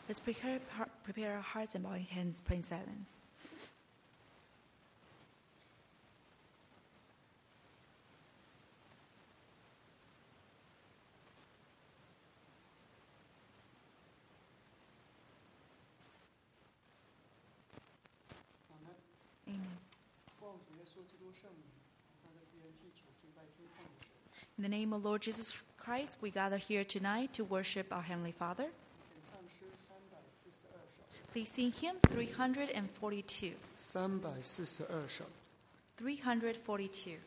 Let's prepare our hearts and bowing hands, pray in silence. Amen. In the name of Lord Jesus Christ, we gather here tonight to worship our Heavenly Father. Please sing hymn 342. 342首。 342.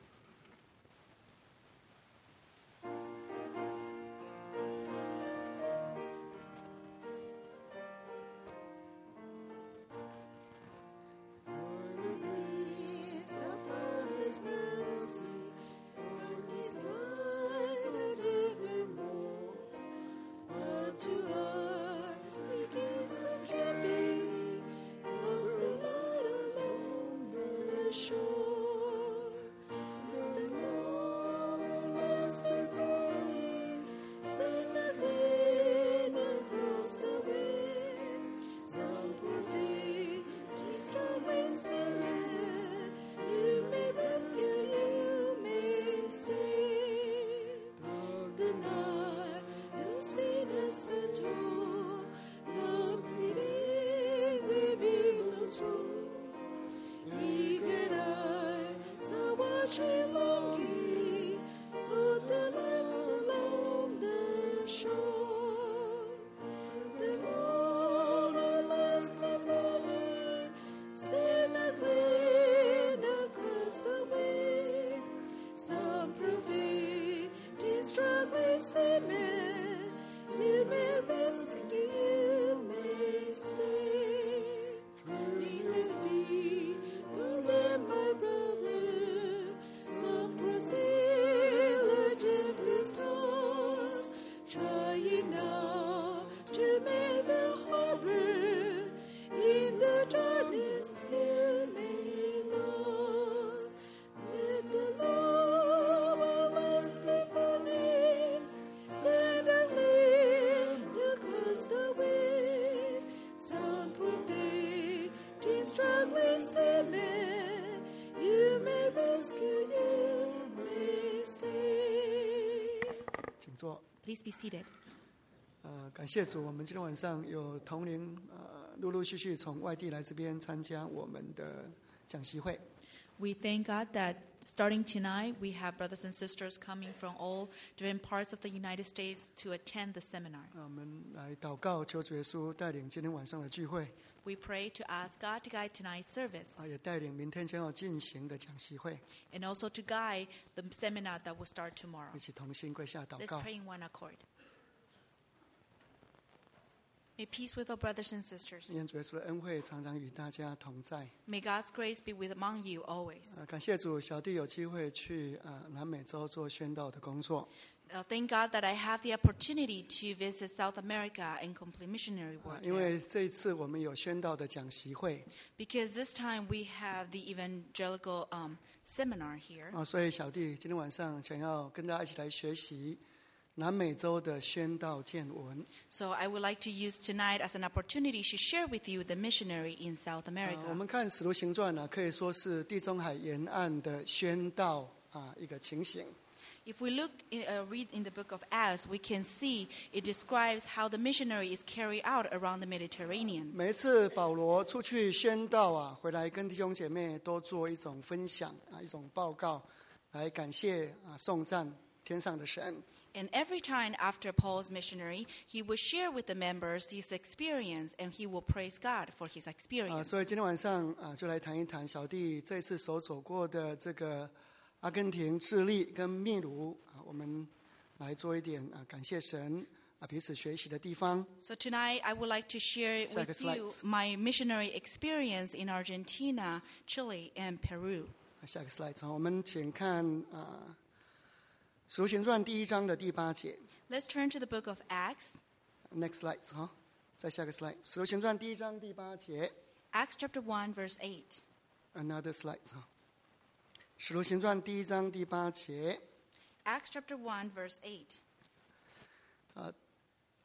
Please be seated. 感谢主，我们今天晚上有同龄陆陆续续从外地来这边参加我们的讲习会。 We thank God that starting tonight, we have brothers and sisters coming from all different parts of the United States to attend the seminar. 我们来祷告，求主耶稣带领今天晚上的聚会。 We pray to ask God to guide tonight's service. 也带领明天将要进行的讲习会。 And also to guide the seminar that will start tomorrow. 一起同心跪下祷 Let's 告。 pray in one accord. May peace with our brothers and sisters. 愿主耶稣的恩惠常常与大家同在。 May God's grace be with among you always. 感谢主，小弟有机会去南美洲做宣道的工作。 Thank God that I have the opportunity to visit South America and complete missionary work 因 there. 为这一次我们有宣道的讲习会， Because this time we have the evangelical seminar here. 所以小弟今天晚上想要跟大家一起来学习南美洲的宣道见闻。 So I would like to use tonight as an opportunity to share with you the missionary in South 我 America. 们看使徒行传呢，可以说是地中海沿岸的宣道一个情形。 If we read in the book of Acts, we can see it describes how the missionary is carried out around the Mediterranean. 每一次保罗出去宣道回来跟弟兄姐妹都做一种分享一种报告，来感谢颂赞天上的神。 And every time after Paul's missionary, he will share with the members his experience and he will praise God for his experience. 所以今天晚上就来谈一谈小弟这次所走过的这个阿根廷、智利跟秘鲁我们来做一点感谢神彼此学习的地方。 So tonight I would like to share with you my missionary experience in Argentina, Chile, and Peru. 下个 slide 我们请看使徒行传第1章的第8节。 Let's turn to the book of Acts. Next slide 再下个 slide 使徒行传第1章第8节。 Acts chapter 1 verse 8. Another slide 使徒行传第1章第8节。 Acts chapter 1 verse 8.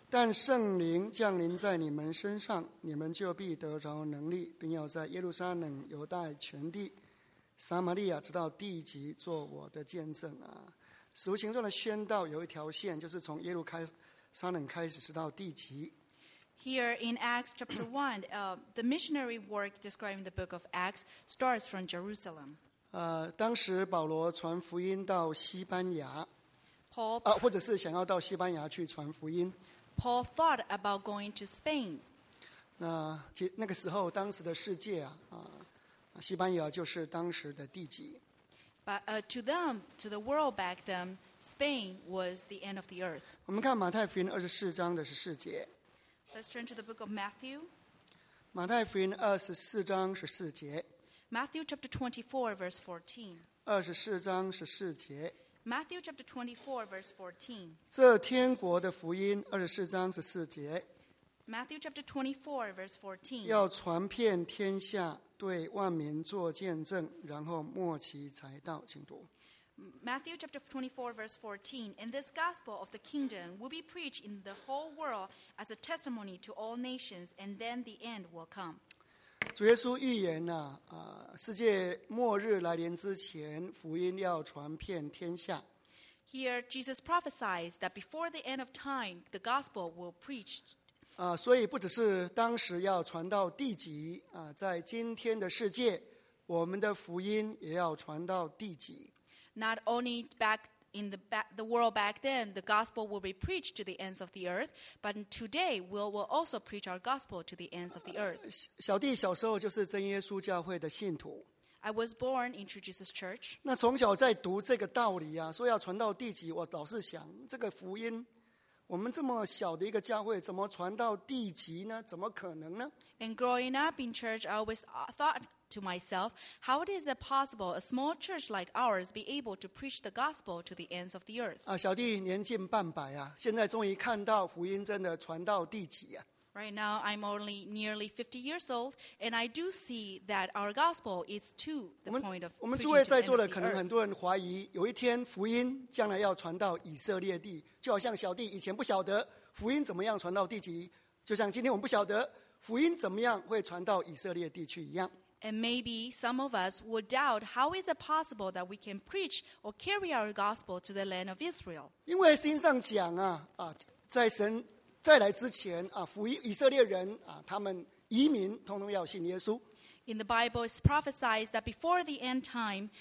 但圣灵降临在你们身上，你们就必得着能力，并要在耶路撒冷、犹大全地、撒玛利亚直到地极做我的见证啊！使徒行传的宣道有一条线，就是从耶路撒冷开始，直到地极。 Here in Acts chapter 1, the missionary work describing the book of Acts starts from Jerusalem. 当时保罗传福音到西班牙， Paul 或者是想要到西班牙去传福音。 thought about going to Spain. 那个时候，当时的世界西班牙就是当时的地极。 But to the world back then, Spain was the end of the earth. 我们看马太福音24章的14节。 Let's turn to the book of Matthew. 马太福音24章14节。 Matthew chapter 24, verse 14. 24章14节。 Matthew chapter 24, verse 14. 这天国的福音24章14节。 Matthew chapter 24, verse 14. 要传遍天下，对万民做见证，然后末期才到。请读。 Matthew chapter 24, verse 14. And this gospel of the kingdom will be preached in the whole world as a testimony to all nations, and then the end will come. 主耶稣预言世界末日来临之前，福音要传遍天下。 Here, Jesus prophesies that before the end of time, the gospel will preach. 所以不只是当时要传到地极在今天的世界，我们的福音也要传到地极。 Not only back in the world back then, the gospel will be preached to the ends of the earth, but today we will also preach our gospel to the ends of the earth. 小弟小时候就是真耶稣教会的信徒。 I was born into Jesus Church. 那从小在读这个道理说要传到地极，我老是想，这个福音，我们这么小的一个教会，怎么传到地极呢？怎么可能呢？ And growing up in church, I always thought to myself, how is it possible a small church like ours be able to preach the gospel to the ends of the earth? 小弟年近半百现在终于看到福音真的传到地极 Right now, I'm only nearly 50 years old, and I do see that our gospel is to the point of 我们 preaching 诸 to 位 the 在 end 座的 of 可 the 能很 earth. 多人怀疑，有一天福音将来要传到以色列地，就好像小弟以前不晓得福音怎么样传到地极，就像今天我们不晓得福音怎么样会传到以色列地去一样。 And maybe some of us would doubt, how is it possible that we can preach or carry our gospel to the land of Israel? 因为圣经上讲在神再来之前福音以色列人他们移民通通要信耶稣。 In the Bible, it's prophesied that before the end time,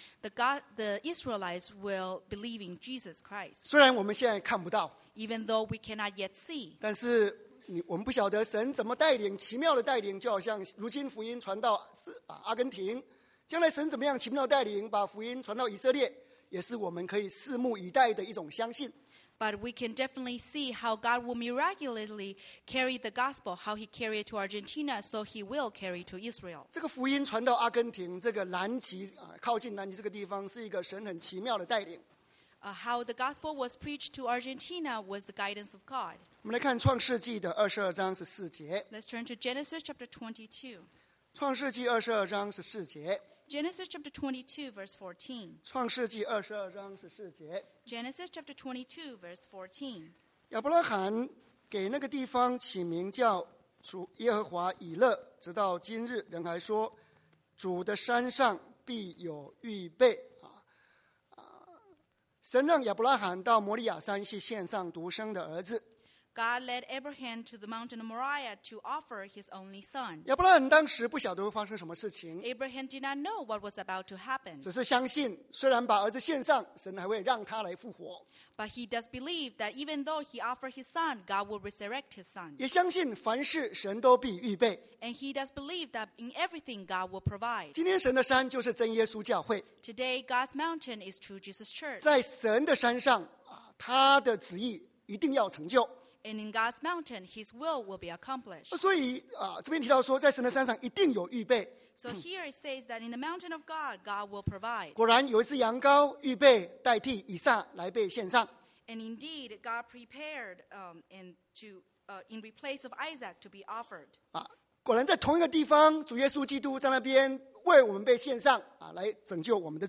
the Israelites will believe in Jesus Christ. 虽然我们现在看不到， Even though we cannot yet see. 但是我们不晓得神怎么带领，奇妙的带领，就好像如今福音传到阿根廷，将来神怎么样奇妙的带领，把福音传到以色列，也是我们可以拭目以待的一种相信。 But we can definitely see how God will miraculously carry the gospel, how he carried it to Argentina, so he will carry it to Israel. 这个福音传到阿根廷这个南极靠近南极这个地方，是一个神很奇妙的带领。 How the gospel was preached to Argentina was the guidance of God. 我们来看创世纪的22章14节。 Let's turn to Genesis chapter 22. 创世纪22章14节。 Genesis chapter 22, verse 14. 创世纪22章14节。 Genesis chapter 22, verse 14. 亚伯拉罕给那个地方起名叫主耶和华以勒，直到今日，人还说主的山上必有预备。神让亚伯拉罕到摩利亚山去献上独生的儿子。 God led Abraham to the mountain of Moriah to offer his only son. 亚伯拉罕当时不晓得会发生什么事情， Abraham did not know what was about to happen. 只是相信，虽然把儿子献上，神还会让他来复活。 But he does believe that even though he offered his son, God will resurrect his son. 也相信凡事神都必预备。 And he does believe that in everything God will provide. 今天神的山就是真耶稣教会， Today, God's mountain is True Jesus Church. 在神的山上他的旨意一定要成就。 And in God's mountain, his will be accomplished. 所以这边提到说，在神的山上一定有预备。 So here it says that in the mountain of God, God will provide. 果然有一只羊羔预备代替以撒来被献上。 And indeed, God prepared in replace of Isaac to be offered. 果然在同一个地方，主耶稣基督在那边为我们被献上来拯救我们的罪。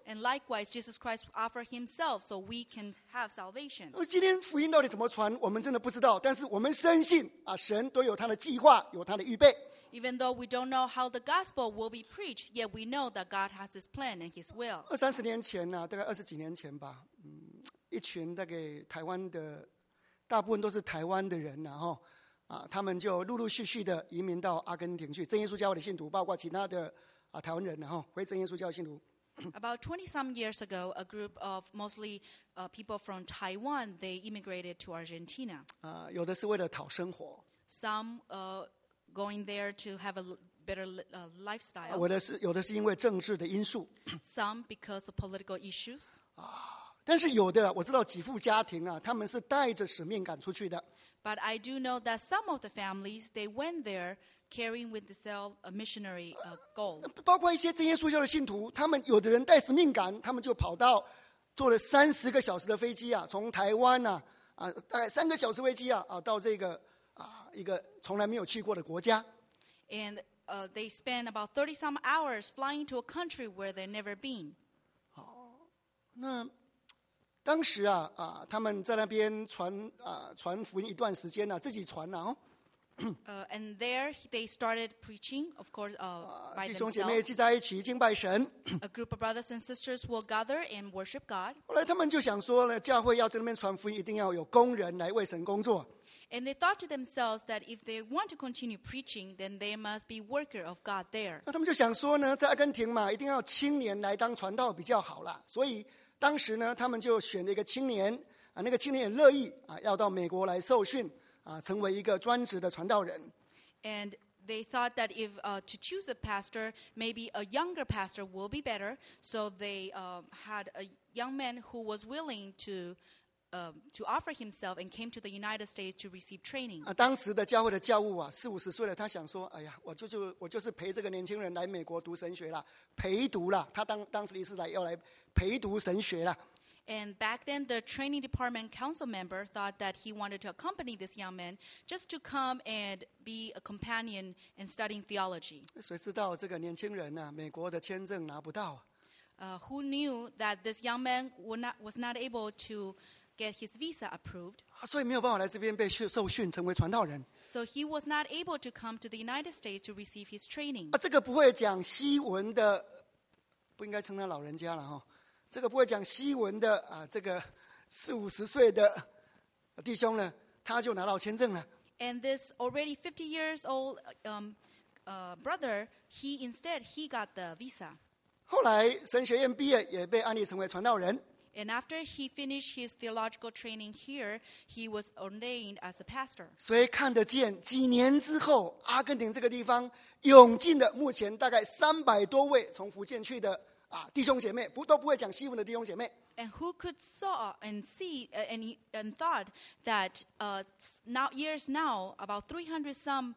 And likewise, Jesus Christ offered himself so we can have salvation. 今天福音到底怎么传，我们真的不知道，但是我们深信神都有他的计划，有他的预备。 Even though we don't know how the gospel will be preached, yet we know that God has his plan and his will. 20-30年前大概20几年前吧，一群大概台湾的，大部分都是台湾的人他们就陆陆续续的移民到阿根廷去，真耶稣教会的信徒，包括其他的台湾人回真耶稣教会信徒。 About 20-some years ago, a group of mostly people from Taiwan, they immigrated to Argentina. 有的是为了讨生活， Some going there to have a better lifestyle. 有的是因为政治的因素， Some because of political issues. 但是有的我知道几户家庭他们是带着使命感出去的。 But I do know that some of the families, they went there carrying with themselves a missionary goal. 包括一些真耶稣教的信徒，他们有的人带使命感，他们就跑到坐了30个小时的飞机从台湾大概3个小时飞机到这个一个从来没有去过的国家。 And they spent about 30-some hours flying to a country where they've never been. 那当时他们在那边传福音一段时间自己传 And there they started preaching, of course, by 弟兄姐妹 themselves. 聚在一起敬拜神。 A group of brothers and sisters will gather and worship God. 后来他们就想说呢，教会要在那边传福音，一定要有工人来为神工作。 And they thought to themselves that if they want to continue preaching, then there must be worker of God there. 那他们就想说呢，在阿根廷嘛，一定要青年来当传道比较好啦。所以当时呢，他们就选了一个青年那个青年也乐意要到美国来受训成为一个专职的传道人。 And they thought that if to choose a pastor, maybe a younger pastor will be better. So they had a young man who was willing to offer himself and came to the United States to receive training. 当时的教会的教务40-50岁了，他想说，哎呀，我就是陪这个年轻人来美国读神学啦，陪读啦。他当时的意思要来陪读神学啦。 And back then, the training department council member thought that he wanted to accompany this young man just to come and be a companion in studying theology. 谁知道这个年轻人美国的签证拿不到 Who knew that this young man was not able to get his visa approved? 所以没有办法来这边被受训成为传道人。 So he was not able to come to the United States to receive his training. 这个不会讲西文的，不应该称他老人家了这个不会讲西文的这个40-50岁的弟兄呢，他就拿到签证了。 And this already 50 years old brother, he got the visa. 后来神学院毕业，也被安立成为传道人。 And after he finished his theological training here, he was ordained as a pastor. 所以看得见，几年之后，阿根廷这个地方涌进了目前大概300多位从福建去的弟兄姐妹，都不会讲西文的弟兄姐妹。 And who could saw and see and thought that now about 300 some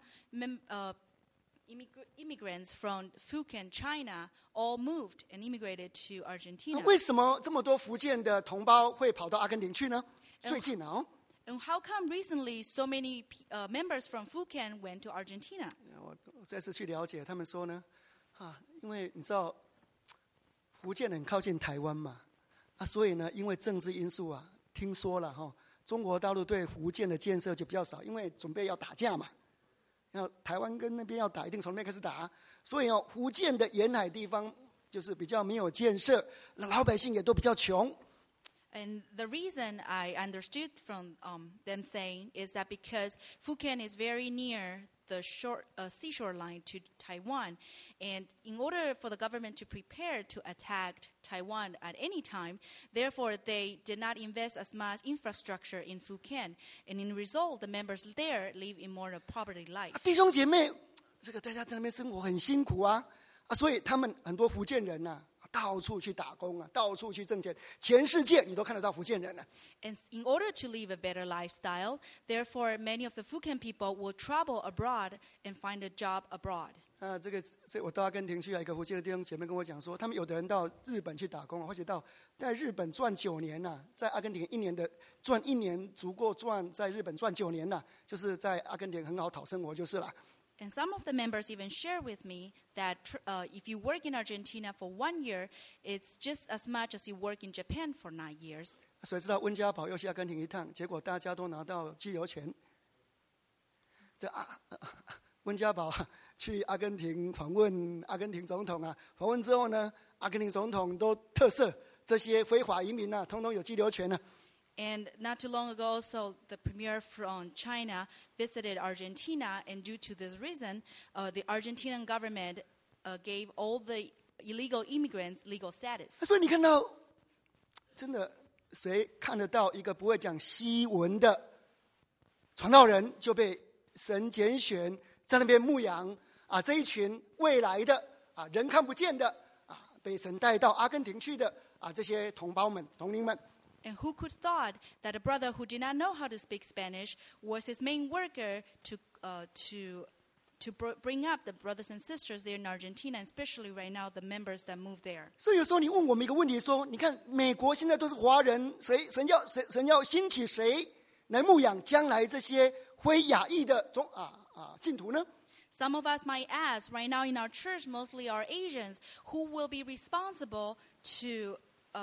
immigrants from Fujian, China, all moved and immigrated to Argentina. 为什么这么多福建的同胞会跑到阿根廷去呢？最近 And how come recently so many members from Fujian went to Argentina? 我再次去了解，他们说呢，因为你知道福建很靠近台湾嘛，所以呢，因为政治因素听说了中国大陆对福建的建设就比较少，因为准备要打架嘛，要台湾跟那边要打，一定从那边开始打，所以福建的沿海地方就是比较没有建设，老百姓也都比较穷。 And the reason I understood from them saying is that because Fujian is very near the seashore line to Taiwan, and in order for the government to prepare to attack Taiwan at any time, therefore they did not invest as much infrastructure in Fujian, and in result, the members there live in more of poverty life. 弟兄姐妹，这个大家在那边生活很辛苦所以他们很多福建人到处去打工到处去挣钱，全世界你都看得到福建人 And in order to live a better lifestyle, therefore many of the Fujian people will travel abroad and find a job abroad. 我到阿根廷去一个福建的弟兄姐妹跟我讲说，他们有的人到日本去打工或者在日本赚9年在阿根廷赚1年足够赚在日本赚9年就是在阿根廷很好讨生活就是了。 And some of the members even share with me that if you work in Argentina for 1 year, it's just as much as you work in Japan for 9 years. 谁知道温家宝又去阿根廷一趟，结果大家都拿到居留权。温家宝去阿根廷访问阿根廷总统啊，访问之后呢，阿根廷总统都特赦这些非法移民啊，通通有居留权啊。 And not too long ago, also the premier from China visited Argentina, and due to this reason, the Argentinian government gave all the illegal immigrants legal status. 所以你看到，真的谁看得到一个不会讲西文的传道人就被神拣选在那边牧养啊？这一群未来的啊人看不见的啊，被神带到阿根廷去的啊，这些同胞们、同龄们。 And who could thought that a brother who did not know how to speak Spanish was his main worker to bring up the brothers and sisters there in Argentina, and especially right now the members that moved there. 所以有时候你问我们一个问题说，你看美国现在都是华人，神要兴起谁来牧养将来这些非亚裔的信徒呢？ Some of us might ask, right now in our church, mostly are Asians, who will be responsible to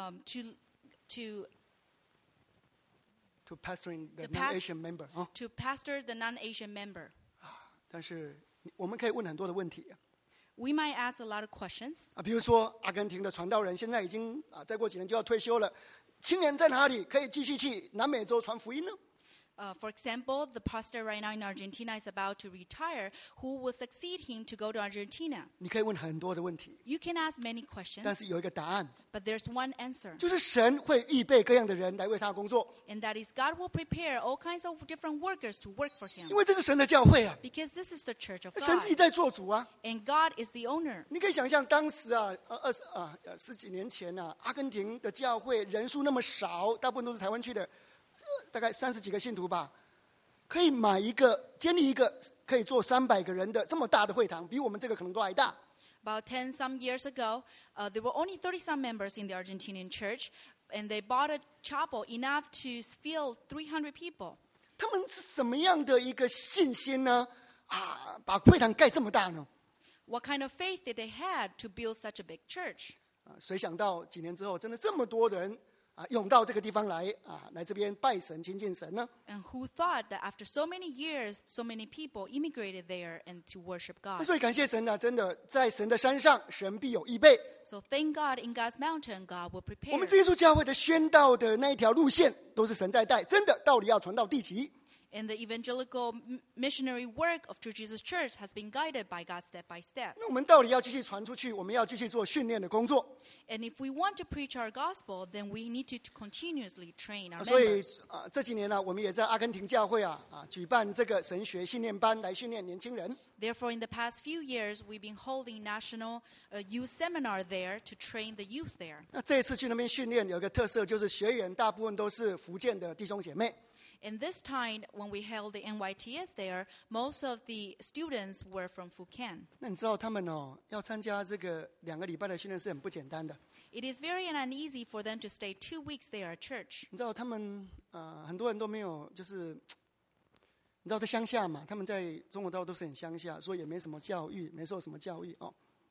pastoring the non-Asian member 啊。 to pastor the non-Asian member. 但是我们可以问很多的问题 We might ask a lot of questions. 啊，比如说阿根廷的传道人现在已经再过几年就要退休了，青年在哪里可以继续去南美洲传福音呢？ For example, the pastor right now in Argentina is about to retire. Who will succeed him to go to Argentina? 你可以问很多的问题， You can ask many 但 questions, 是有一个答案， but there's one answer. 就是神会预备各样的人来为他工作， And that is God will prepare all kinds of different workers to work for 因 him. 为这是神的教会啊， Because this is the church of 神自己 God. 在做主啊。 And God is the owner. 你可以想象当时十几年前阿根廷的教会人数那么少，大部分都是台湾去的，大概30几个信徒吧，可以建立一个可以坐300个人的这么大的会堂，比我们这个可能都还大。 About 10 some years ago, there were only 30 some members in the Argentinian church, and they bought a chapel enough to fill 300 people. 他们是什么样的一个信心呢？把会堂盖这么大呢？ What kind of faith did they have to build such a big church? 谁想到几年之后，真的这么多人涌到这个地方来来这边拜神、亲近神呢？ And who thought that after so many years, so many people immigrated there and to worship God? 所以感谢神真的在神的山上，神必有预备。 So thank God in God's mountain, God will 我们 prepare. 这耶稣教会的宣道的那一条路线，都是神在带，真的道理要传到地极。 And the evangelical missionary work of True Jesus Church has been guided by God step by step. 那我们道理要继续传出去，我们要继续做训练的工作。 And if we want to preach our gospel, then we need to continuously train our 所以 members. 这几年我们也在阿根廷教会举办这个神学训练班，来训练年轻人。 Therefore, in the past few years, we've been holding national youth seminar there to train the youth there. 那这一次去那边训练，有一个特色，就是学员大部分都是福建的弟兄姐妹。 And this time, when we held the NYTS there, most of the students were from Fujian. 那你知道他们要参加这个2个礼拜的训练是很不简单的。 It is very uneasy for them to stay 2 weeks there at church. 你知道他们很多人都没有，就是你知道在乡下嘛，他们在中国大陆都是很乡下，所以也没什么教育，没受什么教育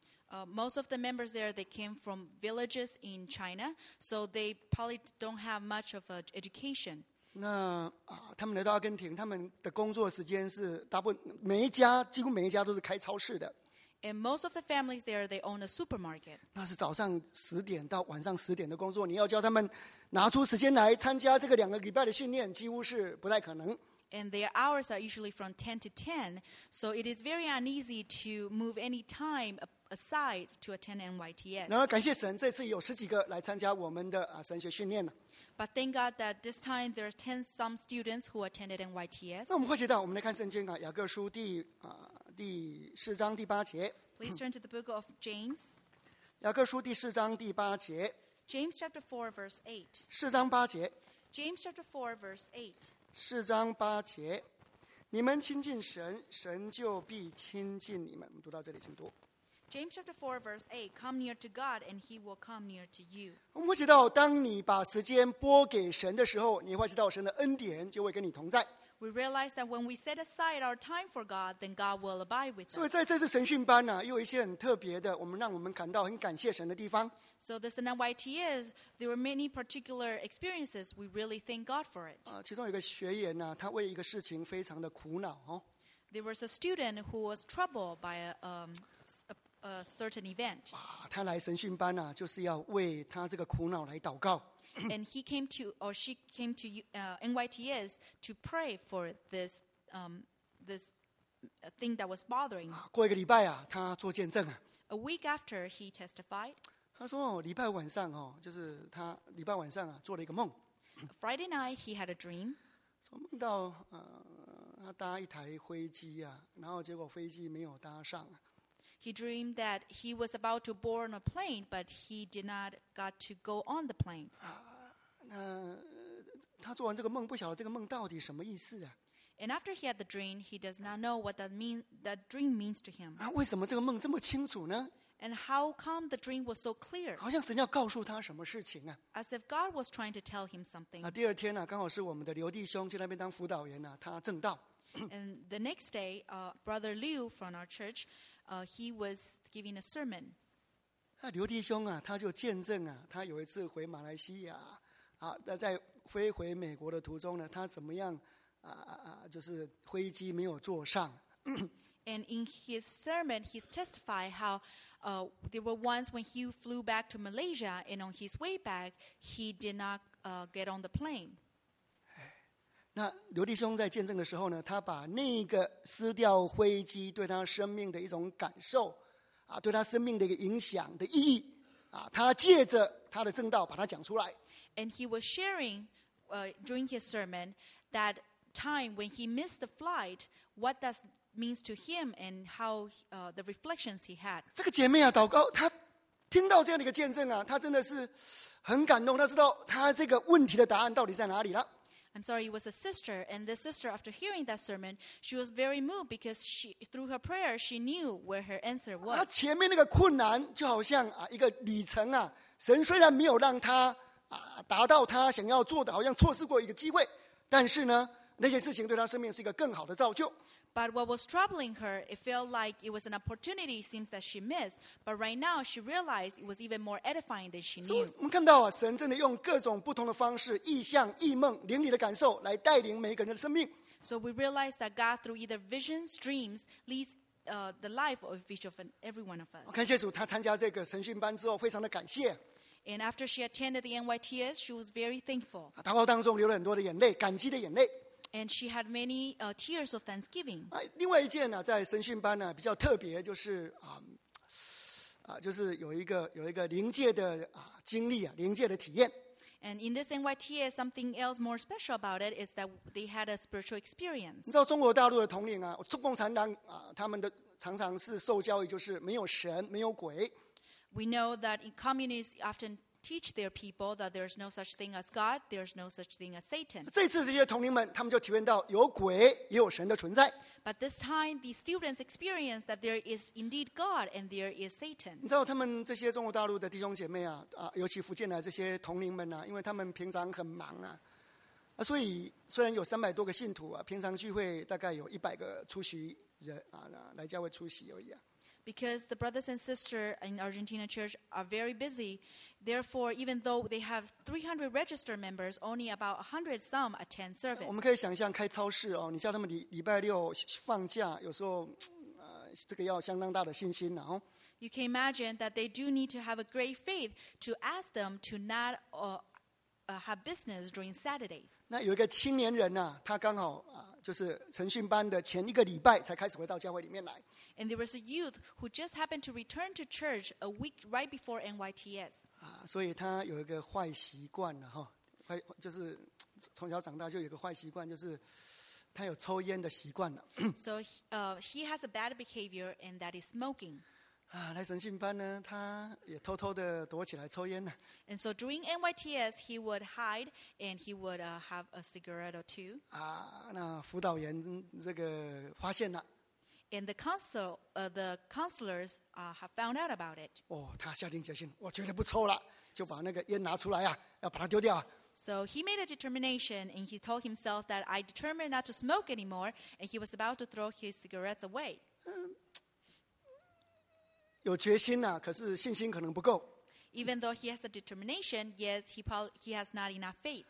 Most of the members there, they came from villages in China, so they probably don't have much of an education. 那他们来到阿根廷，他们的工作时间是大部分几乎每一家都是开超市的。 And most of the families there, they own a supermarket. 那是早上10点到晚上10点的工作，你要叫他们拿出时间来参加这个2个礼拜的训练，几乎是不太可能。 And their hours are usually from 10 to 10, so it is very uneasy to move any time aside to attend NYTS. 然而感谢神，这次有10几个来参加我们的神学训练了。 But thank God that this time there's 10 some students who attended NYTS. 那我们快接到，我们来看圣经雅各书第4章第8节。 Please turn to the book of James. 雅各书第4章第8节。 James chapter 4, verse 8. 4章8节。 James chapter 4, verse 8. 4章8节，你们亲近神，神就必亲近你们。我们读到这里，请读。 James chapter 4, verse 8. Come near to God, and he will come near to you. 我们会知道，当你把时间拨给神的时候，你会知道神的恩典就会跟你同在。 we realize that when we set aside our time for God, then God will abide with 所以 us. 在这次神训班呢，又有一些很特别的，让我们感到很感谢神的地方。 So this NYTS, there were many particular experiences. We really thank God for it. 其中有一个学员呢，他为一个事情非常的苦恼哦。 There was a student who was troubled by a certain event. 他来神训班呢，就是要为他这个苦恼来祷告。 And he came to, or she came to NYTS to pray for this thing that was bothering. 过一个礼拜啊，他做见证啊。 A week after, he testified. 他说礼拜晚上就是他礼拜晚上啊做了一个梦， Friday night, he had a dream. 说梦到他搭一台飞机啊，然后结果飞机没有搭上啊。 He dreamed that he was about to board on a plane, but he did not got to go on the plane. 他做完这个梦，不晓得这个梦到底什么意思啊？ And after he had the dream, he does not know what that dream means to him. 为什么这个梦这么清楚呢？ And how come the dream was so clear? 好像神要告诉他什么事情啊？ As if God was trying to tell him something. 第二天呢，刚好是我们的刘弟兄去那边当辅导员啊，他正道。 And the next day, Brother Liu from our church, he was giving a sermon. 刘弟兄啊，他就见证啊，他有一次回马来西亚啊，在飞回美国的途中呢，他怎么样就是飞机没有坐上。 And in his sermon, he testified how there were once when he flew back to Malaysia, and on his way back, he did not get on the plane. 那刘弟兄在见证的时候呢，他把那个失掉飞机对他生命的一种感受啊，对他生命的一个影响的意义啊，他借着他的正道把它讲出来。 And he was sharing during his sermon that time when he missed the flight, what that means to him and how the reflections he had. 这个姐妹啊，祷告，她听到这样的一个见证啊，她真的是很感动，她知道她这个问题的答案到底在哪里了。 I'm sorry, it was a sister, and this sister, after hearing that sermon, she was very moved because through her prayer, she knew where her answer 她 was. 前面那个困难就好像一个旅程啊，神虽然没有让她达到她想要做的，好像错失过一个机会，但是呢，那些事情对她生命是一个更好的造就。 But what was troubling her, it felt like it was an opportunity, seems that she missed. But right now, she realized it was even more edifying than she 所以 knew. 我们看到神真的用各种不同的方式，意象、异梦、灵里的感受，来带领每一个人的生命。 So we realize that God, through either visions, dreams, leads the life of every one of 我 us. 感谢主，她参加这个神训班之后，非常的感谢。 And after she attended the NYTS, she was very thankful. 祷告当中流了很多的眼泪，感激的眼泪。 And she had many tears of thanksgiving. 另外一件呢，在神训班呢比较特别，就是就是有一个灵界的经历啊，灵界的体验。 And in this NYTS, something else more special about it is that they had a spiritual experience. 你知道中国大陆的统领啊，中共产党他们的常常是受教育就是没有神，没有鬼。 We know that in communists often teach their people that there's no such thing as God, there's no such thing as Satan. 这次这些统领们，他们就体验到有鬼也有神的存在。 But this time, the students experience that there is indeed God and there is Satan. 你知道他们这些中国大陆的弟兄姐妹尤其福建的这些统领们因为他们平常很忙所以虽然有300多个信徒平常聚会大概有100个出席人来教会出席而已 Because the brothers and sisters in Argentina church are very busy, therefore, even though they have 300 registered members, only about 100 some attend service. 我们可以想象开超市你叫他们礼拜六放假，有时候这个要相当大的信心 You can imagine that they do need to have a great faith to ask them to not have business during Saturdays. 那有一个青年人他刚好就是晨训班的前1个礼拜才开始回到教会里面来。 And there was a youth who just happened to return to church a week right before NYTS. 所以他有一个坏习惯就是从小长大就有一个坏习惯，就是他有抽烟的习惯了。 So he has a bad behavior, and that is smoking. 来晨训班呢，他也偷偷的躲起来抽烟了。 And so during NYTS, he would hide and he would have a cigarette or two. 那辅导员这个发现了。 And the counselors have found out about it. 他下定决心，我绝对不抽了，就把那个烟拿出来要把它丢掉。 So he made a determination, and he told himself that I determined not to smoke anymore, and he was about to throw his cigarettes away. 有决心啊，可是信心可能不够。 Even though he has a determination, yet he has not enough faith.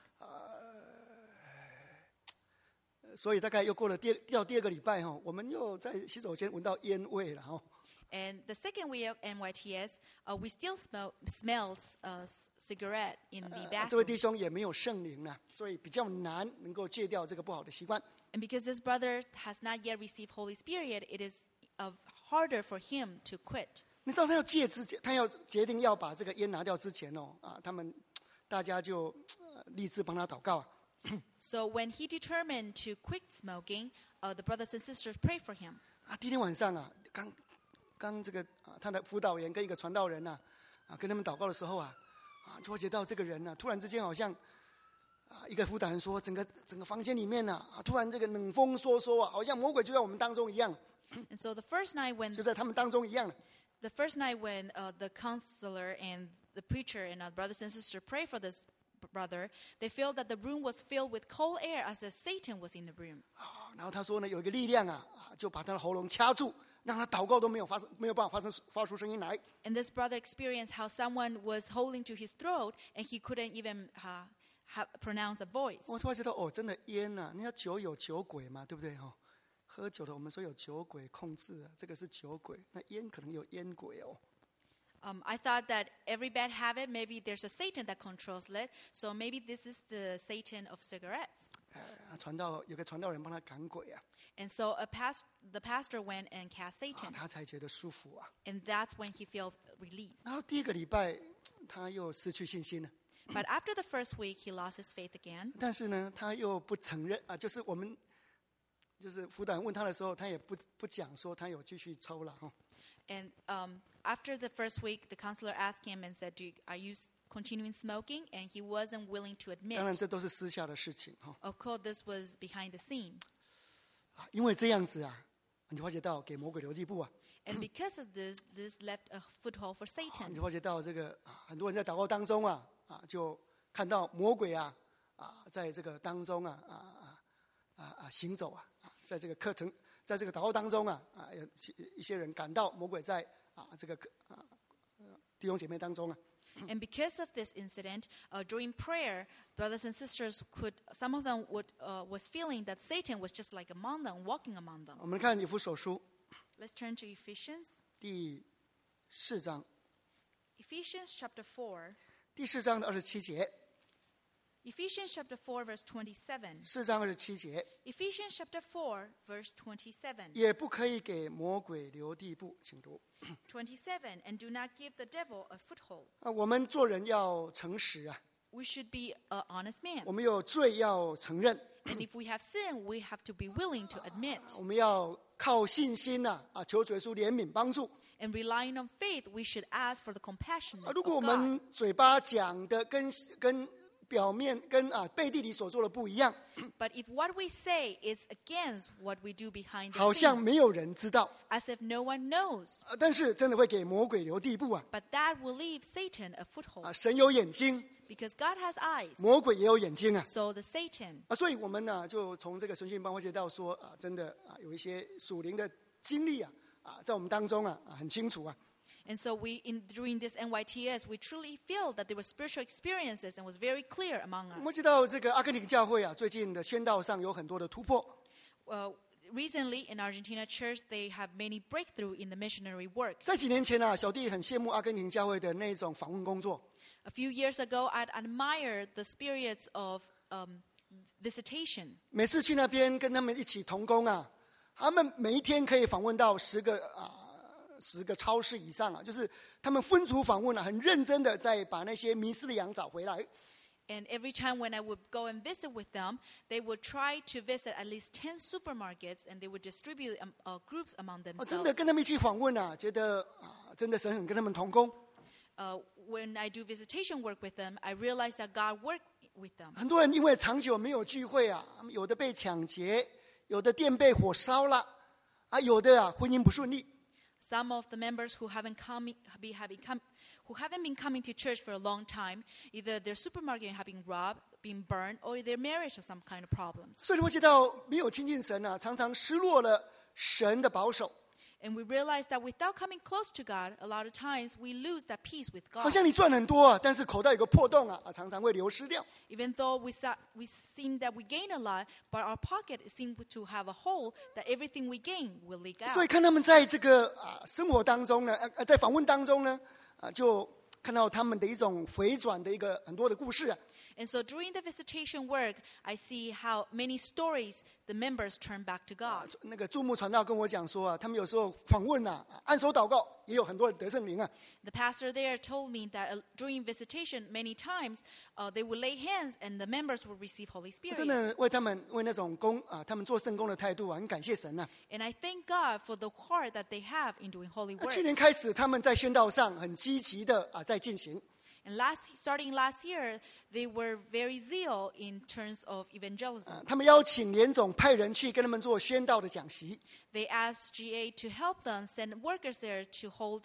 所以大概又过了第二个礼拜哈，我们又在洗手间闻到烟味了哈。 And the second week of NYTS, we still smelled cigarette in the 这位 bathroom. 弟兄也没有圣灵了，所以比较难能够戒掉这个不好的习惯。 And because this brother has not yet received Holy Spirit, it is harder for him to quit. 你知道他要戒之前，他要决定要把这个烟拿掉之前哦，他们大家就立志帮他祷告。 So when he determined to quit smoking, the brothers and sisters prayed for him. 第一天晚上啊，刚这个他的辅导员跟一个传道人跟他们祷告的时候就会觉到这个人突然之间好像一个辅导人说，整个房间里面突然这个冷风烁烁好像魔鬼就在我们当中一样。 And so the first night when 就在他们当中一样。 the counselor and the preacher and our brothers and sisters prayed for this brother, they felt that the room was filled with cold air as if Satan was in the room. 然后他说呢，有一个力量就把他的喉咙掐住，让他祷告都没有办法发出声音来。 And this brother experienced how someone was holding to his throat and he couldn't even pronounce a voice. 我突然觉得真的烟你要酒有酒鬼嘛，对不对喝酒的我们说有酒鬼控制这个是酒鬼，那烟可能有烟鬼 I thought that every bad habit, maybe there's a Satan that controls it. So maybe this is the Satan of cigarettes. 有个传道人帮他赶鬼 And so the pastor went and cast Satan. 他才觉得舒服 And that's when he felt relief. 然后第一个礼拜他又失去信心了。 But after the first week, he lost his faith again. 但是呢，他又不承认就是我们就是辅导人问他的时候，他也不讲说他有继续抽了 And after the first week, the counselor asked him and said, are you continuing smoking? And he wasn't willing to 当然 admit. 这都是私下的事情 Of course, this was behind the scene. 因为这样子你发觉到给魔鬼留地步 And because of this, this left a foothold for 你 Satan. 发觉到这个很多人在祷告当中就看到魔鬼在这个当中行走在这个课程，在这个祷告当中有一些人感到魔鬼在这个弟兄姐妹当中 And because of this incident, during prayer, brothers and sisters some of them was feeling that Satan was just like among them, walking among them. 我们看以弗所书 Let's turn to Ephesians. 第4章 Ephesians chapter 4. 第4章的27节 Ephesians chapter 4, verse 27. ，4章27节， Ephesians chapter 4, verse 27. 也不可以给魔鬼留地步，请读。 27. And do not give the devil a foothold. 我们做人要诚实 We should be an honest man. 我们有罪要承认， And if we have sin, we have to be willing to admit. 我们要靠信心求主耶稣怜悯帮助。 And relying on faith, we should ask for the compassion of 如果我 God. 们嘴巴讲的跟表面跟背地里所做的不一样， But if what we say is against what we do behind 好 the 像 scene, 没有人知道， as if no one knows, 但是真的会给魔鬼留地步 but that will leave Satan a foothold. 神有眼睛， Because God has eyes, 魔鬼也有眼睛 so the Satan. 所以我们就从这个神训班会学到说真的有一些属灵的经历在我们当中很清楚 And so during this NYTS, we truly feel that there were spiritual experiences and was very clear among 我们 us. 知道这个阿根廷教会最近的宣道上有很多的突破。 Recently, in Argentina church, they have many breakthrough in the missionary work. 在几年前小弟很羡慕阿根廷教会的那种访问工作。 A few years ago, I'd admired the spirits of visitation. 每次去那边跟他们一起同工他们每一天可以访问到10个超市以上就是他们分组访问很认真的在把那些迷失的羊找回来。 And every time when I would go and visit with them, they would try to visit at least 10 supermarkets and they would distribute groups among 真的 themselves. 跟他们一起访问觉得真的神很跟他们同工。 When I do visitation work with them, I realize that God worked with them. 很多人因为长久没有聚会有的被抢劫，有的店被火烧了有的婚姻不顺利。 some of the members who haven't been coming to church for a long time, either their supermarket have been robbed, been burned, or their marriage has some kind of problems. 所以你会知道，没有亲近神啊，常常失落了神的保守。 And we realize that without coming close to God, a lot of times we lose that peace with 好 God. 像你赚很多啊，但是口袋有个破洞啊，常常会流失掉。 Even though we seem that we gain a lot, but our pocket seems to have a hole that everything we gain will leak 所以 out. 看他们在这个生活当中呢，在访问当中呢，就看到他们的一种回转的一个很多的故事啊。 And so during the visitation work, I see how many stories the members turn back to God. 那个注目传道跟我讲说啊，他们有时候访问啊，按手祷告，也有很多人得圣灵啊。 The pastor there told me that during visitation, many times they would lay hands and the members would receive Holy 真 Spirit. 的为他们为那种他们做圣工的态度啊，很感谢神呐。 And I thank God for the heart that they have in doing holy 去 work. 年开始，他们在宣道上很积极的在进行。 And starting last year, they were very zeal in terms of evangelism. 他们邀请联总派人去跟他们做宣道的讲习。 They asked GA to help them send workers there to hold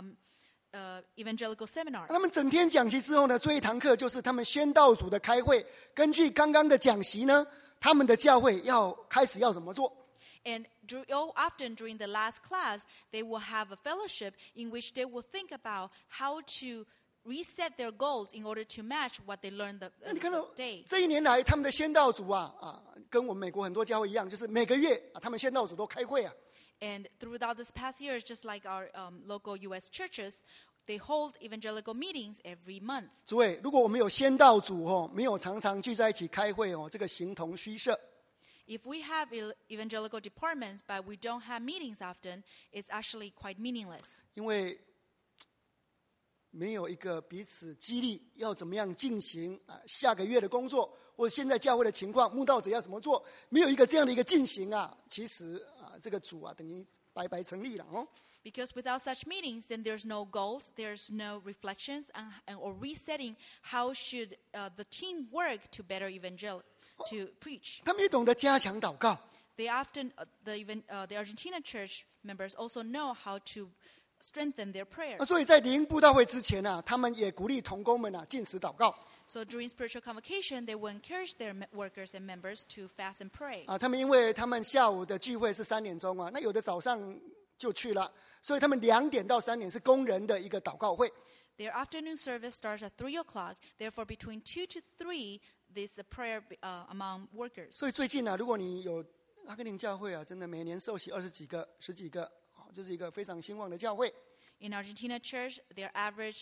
evangelical seminars. 他们整天讲习之后呢，最后一堂课就是他们宣道组的开会。根据刚刚的讲习呢，他们的教会开始要怎么做？ And often during the last class, they will have a fellowship in which they will think about how to reset their goals in order to match what they learned 那你看到 the day. 这一年来，他们的宣道组跟我们美国很多教会一样，就是每个月他们宣道组都开会啊。 And throughout this past year, just like our local U.S. churches, they hold evangelical meetings every month. 诸位，如果我们有宣道组没有常常聚在一起开会这个形同虚设。 If we have evangelical departments, but we don't have meetings often, it's actually quite meaningless. 因为没有一个彼此激励，要怎么样进行下个月的工作，或者现在教会的情况，慕道者要怎么做，没有一个这样的一个进行其实这个组等于白白成立了哦。 Because without such meetings, then there's no goals, there's no reflections, or resetting how should the team work to better to preach. 他们也懂得加强祷告。 They often, the Argentina church members also know how to strengthen their prayers. 所以在灵布道会之前他们也鼓励同工们禁食祷告。 So during spiritual convocation, they will encourage their workers and members to fast and pray. 他们因为他们下午的聚会是3点钟那有的早上就去了，所以他们2点到3点是工人的一个祷告会。 Their afternoon service starts at 3 o'clock. Therefore, between 2 to 3, there's a prayer among workers. 所以最近如果你有阿根廷教会真的每年受洗20几个、10几个，这是一个非常兴旺的教会。 In Argentina church, their average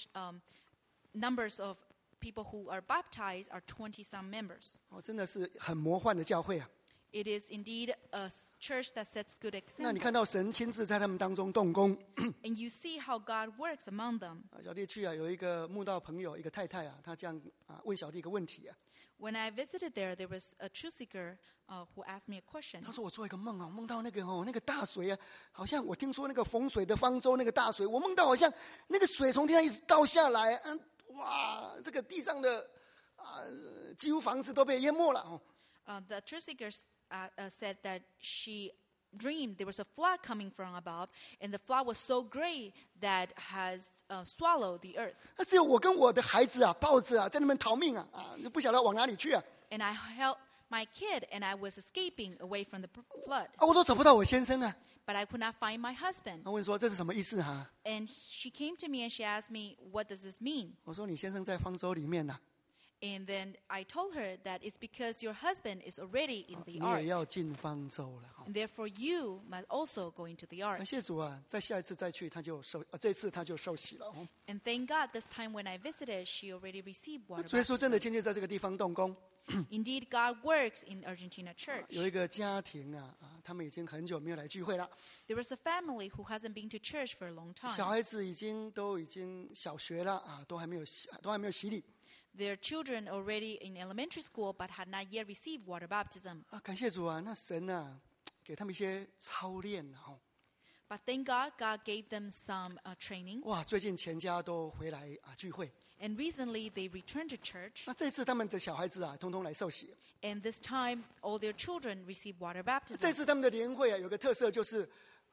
numbers of people who are baptized are 20-some members. 真的是很魔幻的教会啊！ It is indeed a church that sets good 那你 example. 看到神亲自在他们当中动工。 And you see how God works among them. 小弟去有一个慕道朋友，一个太太她这样问小弟一个问题 When I visited there was a truth seeker who asked me a question. 他说我做一个梦我梦到那个大水好像我听说那个洪水的方舟那个大水，我梦到好像那个水从天上一直倒下来，哇，这个地上的几乎房子都被淹没了。 The truth seeker said that she dreamed there was a flood coming from above, and the flood was so great that has swallowed the earth. 只有我跟我的孩子抱着在那边逃命不晓得往哪里去 And I held my kid, and I was escaping away from the flood. 我都找不到我先生 But I could not find my husband. 他问说这是什么意思 And she came to me and she asked me, what does this mean? 我说你先生在方舟里面 And then I told her that it's because your husband is already in the 你 ark. 也要进方舟了 And therefore you must also go into the ark. 感谢主在下一次再去这次他就受洗了 And thank God this time when I visited, she already received water 主耶稣真的 baptism. 亲自在这个地方动工。 Indeed, God works in Argentina church. 有一个家庭他们已经很久没有来聚会了， There was a family who hasn't been to church for a long 小 time. 孩子都已经小学了都还没有洗礼 Their children already in elementary school but had not yet received water baptism. 感谢主那神给他们一些操练 But thank God, God gave them some training. 哇，最近全家都回来聚会， And recently they returned to church. 那这次他们的小孩子通通来受洗。 And this time, all their children received water 这 baptism. 次他们的联会有个特色就是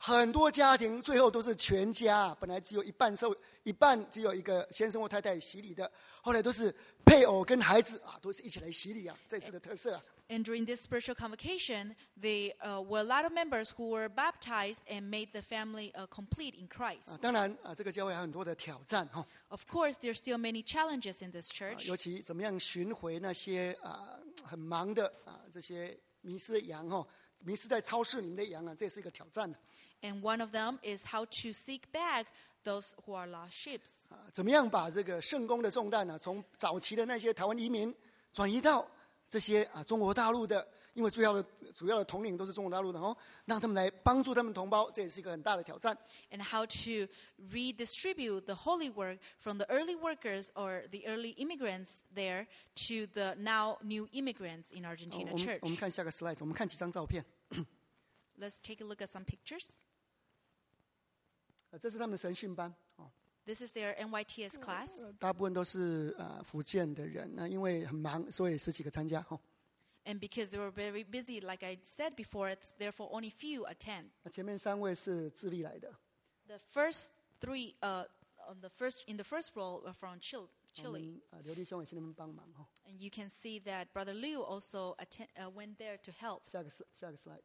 很多家庭最后都是全家，本来只有一半只有一个先生或太太洗礼的，后来都是配偶跟孩子都是一起来洗礼啊，这次的特色啊。 And during this spiritual convocation, there were a lot of members who were baptized and made the family complete in Christ. 当然这个教会还有很多的挑战哈。 Of course, there's still many challenges in this church. 尤其怎么样寻回那些很忙的这些迷失的羊哈，迷失在超市里面的羊啊，这也是一个挑战。 And one of them is how to seek back those who are lost sheep. 怎么样把这个圣工的重担呢，从早期的那些台湾移民转移到这些中国大陆的，因为主要的统领都是中国大陆的哦，让他们来帮助他们同胞，这也是一个很大的挑战。 And how to redistribute the holy work from the early workers or the early immigrants there to the now new immigrants in Argentina church. 我们看下个 slide， 我们看几张照片。 Let's take a look at some pictures. 这是他们的神训班哦。 This is their NYTS class. 大部分都是福建的人，那因为很忙，所以10几个参加哈。 And because they were very busy, like I said before, therefore only few attend. 前面3位是智利来的。 The first three, in the first row, are from Chile. 刘弟兄也去那边帮忙哈。 And you can see that Brother Liu also went there to help. 下个 slide，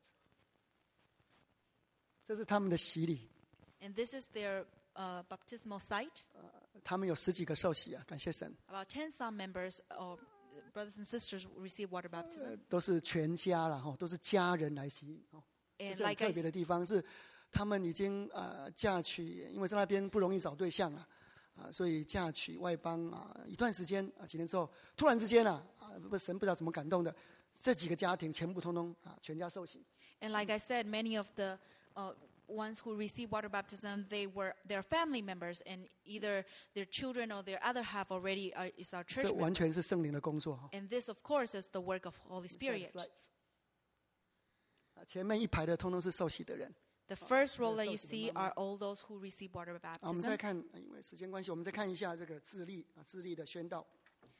这是他们的洗礼。 And this is their baptismal site. 他们有10几个受洗啊，感谢神。 About 10 some members or brothers and sisters receive water baptism. 都是全家啦，都是家人来洗礼。这 And 是很 like 特别的地方是，他们已经嫁娶，因为在那边不容易找对象所以嫁娶外邦一段时间几年之后，突然之间神不知道怎么感动的，这几个家庭全部通通全家受洗。 And like I said, many of the ones who received water baptism, they were their family members, and either their children or their other half already is our church 这完 member. 全是圣灵的工作。 And this, of course, is the work of Holy Spirit. 前面一排的通通是受洗的人。 The first row that you see are all those who receive water 我们再 baptism. 看，因为时间关系，我们再看一下这个智利的宣道。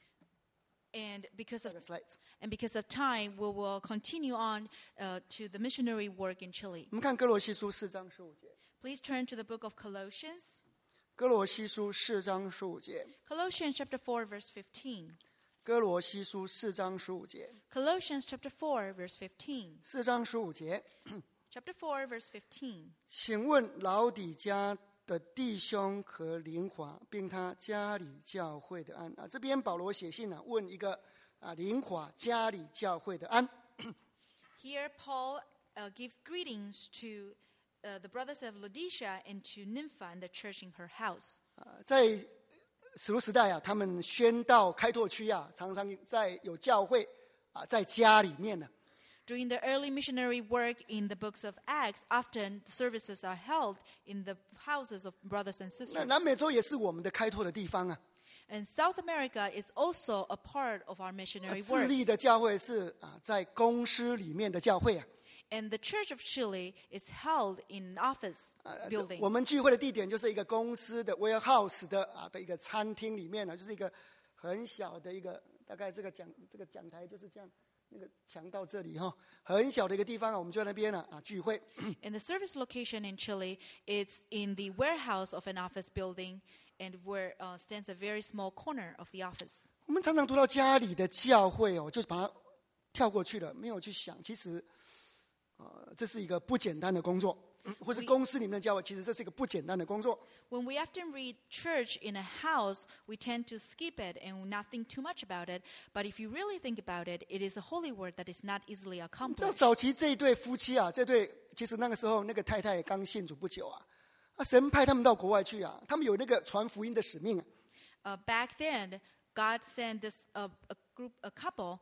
And because 下 of 个 slides， and because of time, we will continue on to the missionary work in Chile. 我们看哥罗西书4章15节。 Please turn to the book of Colossians. 哥罗西书4章15节。 Colossians chapter 4, verse 15. 哥罗西书4章15节。 Colossians chapter 4, verse 15. 4章15节。 Chapter 4, verse 15. 请问老底家的弟兄和灵华，并他家里教会的安这边保罗写信问一个灵华家里教会的安。 Here Paul gives greetings to the brothers of Laodicea and to Nympha and the church in her house. 在使徒时代他们宣道开拓区常常在有教会在家里面呢。 During the early missionary work in the books of Acts, often the services are held in the houses of brothers and 那 sisters. 南美洲也是我们的开拓的地方 And South America is also a part of our missionary 智 work. 利的教会是在公司里面的教会 And the Church of Chile is held in an office 我 building. 们聚会的地点就是一个公司的 warehouse 的一个餐厅里面就是一个很小的一个，大概这个讲台就是这样。 那个墙到这里很小的一个地方我们就在那边聚会。 And the service location in Chile, it's in the warehouse of an office building, and where stands a very small corner of the office. 我们常常读到家里的教会就把它跳过去了，没有去想，其实这是一个不简单的工作，或是公司里面的教会，其实这是一个不简单的工作。 When we often read church in a house, we tend to skip it and not think too much about it. But if you really think about it, it is a holy work that is not easily 在 accomplished. 早期这一对夫妻这对其实那个时候那个太太刚信主不久神派他们到国外去他们有那个传福音的使命 Back then, God sent this a couple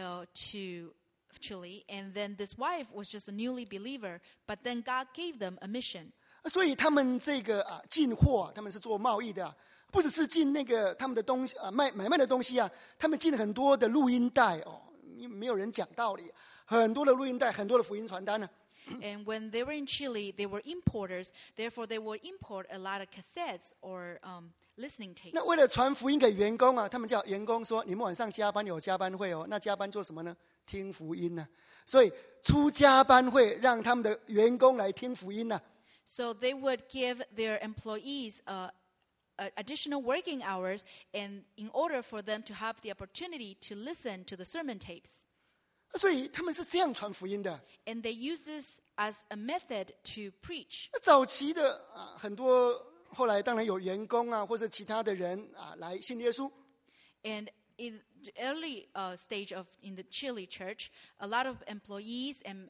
to Chile, and then this wife was just a newly believer. But then God gave them a mission. 所以他们这个进货他们是做贸易的不只是进那个他们的东西买卖的东西他们进很多的录音带没有人讲道理，很多的录音带，很多的福音传单 And when they were in Chile, they were importers. Therefore, they would import a lot of cassettes or listening tapes. 那为了传福音给员工他们叫员工说：“你们晚上加班有加班会那加班做什么呢？听福音所以出加班会让他们的员工来听福音 So they would give their employees additional working hours, and in order for them to have the opportunity to listen to the sermon tapes. 所以他们是这样传福音的。 And they use this as a method to preach. 那早期的很多后来当然有员工或者其他的人来信耶稣。 And in the early stage in the Chile church, a lot of employees and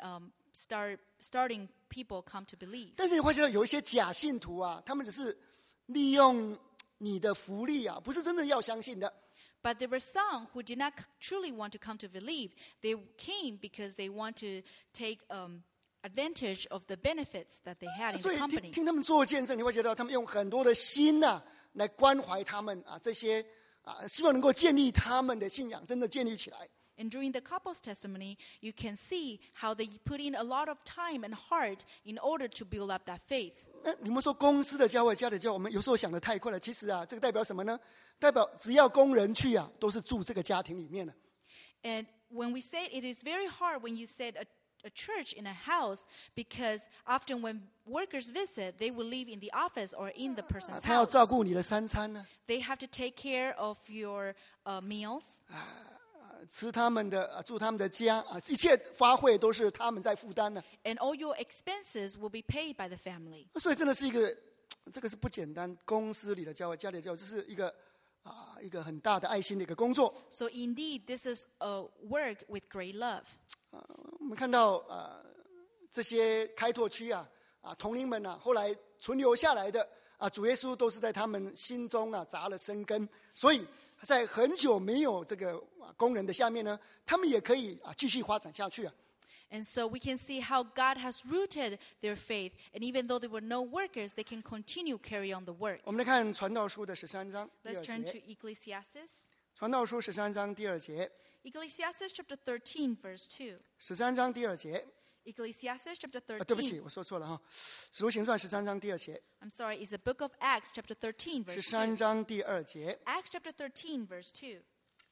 starting people come to believe. 但是你会觉得有一些假信徒他们只是利用你的福利不是真正要相信的。 But there were some who did not truly want to come to believe. They came because they want to take advantage of the benefits that they had in 所 the 以 company. 听他们做见证，你会觉得他们用很多的心来关怀他们这些希望能够建立他们的信仰，真的建立起来。 And during the couple's testimony, you can see how they put in a lot of time and heart in order to build up that faith. 那你们说公司的教会、家里的教会，我们有时候想得太快了。其实这个代表什么呢？代表只要工人去都是住这个家庭里面的。 And when we say it is very hard when you said a church in a house, because often when workers visit, they will live in the office or in the person's 他要 house. 照顾你的三餐呢， They have to take care of your meals. 吃他们的住他们的家一切花费都是他们在负担呢。 And all your expenses will be paid by the family. 所以真的是这个是不简单。公司里的教会、家里的教会，这是一个很大的爱心的一个工作。 So indeed, this is a work with great love. 我们看到这些开拓区同龄们后来存留下来的主耶稣都是在他们心中扎了生根，所以在很久没有这个工人的下面呢，他们也可以继续发展下去。 And so we can see how God has rooted their faith. And even though there were no workers, they can continue carry on the work. 我们来看传道书的13章第 Let's 2 turn to 节。 Ecclesiastes. 传道书13章第2节。 Ecclesiastes chapter 13, verse 2. 13章第2节。 Ecclesiastes chapter 对不起， 13. 我说错了使徒行传13章第2节。 I'm sorry, it's the book of Acts chapter 13, verse 13 2. 章第2节。 Acts chapter 13, verse 2.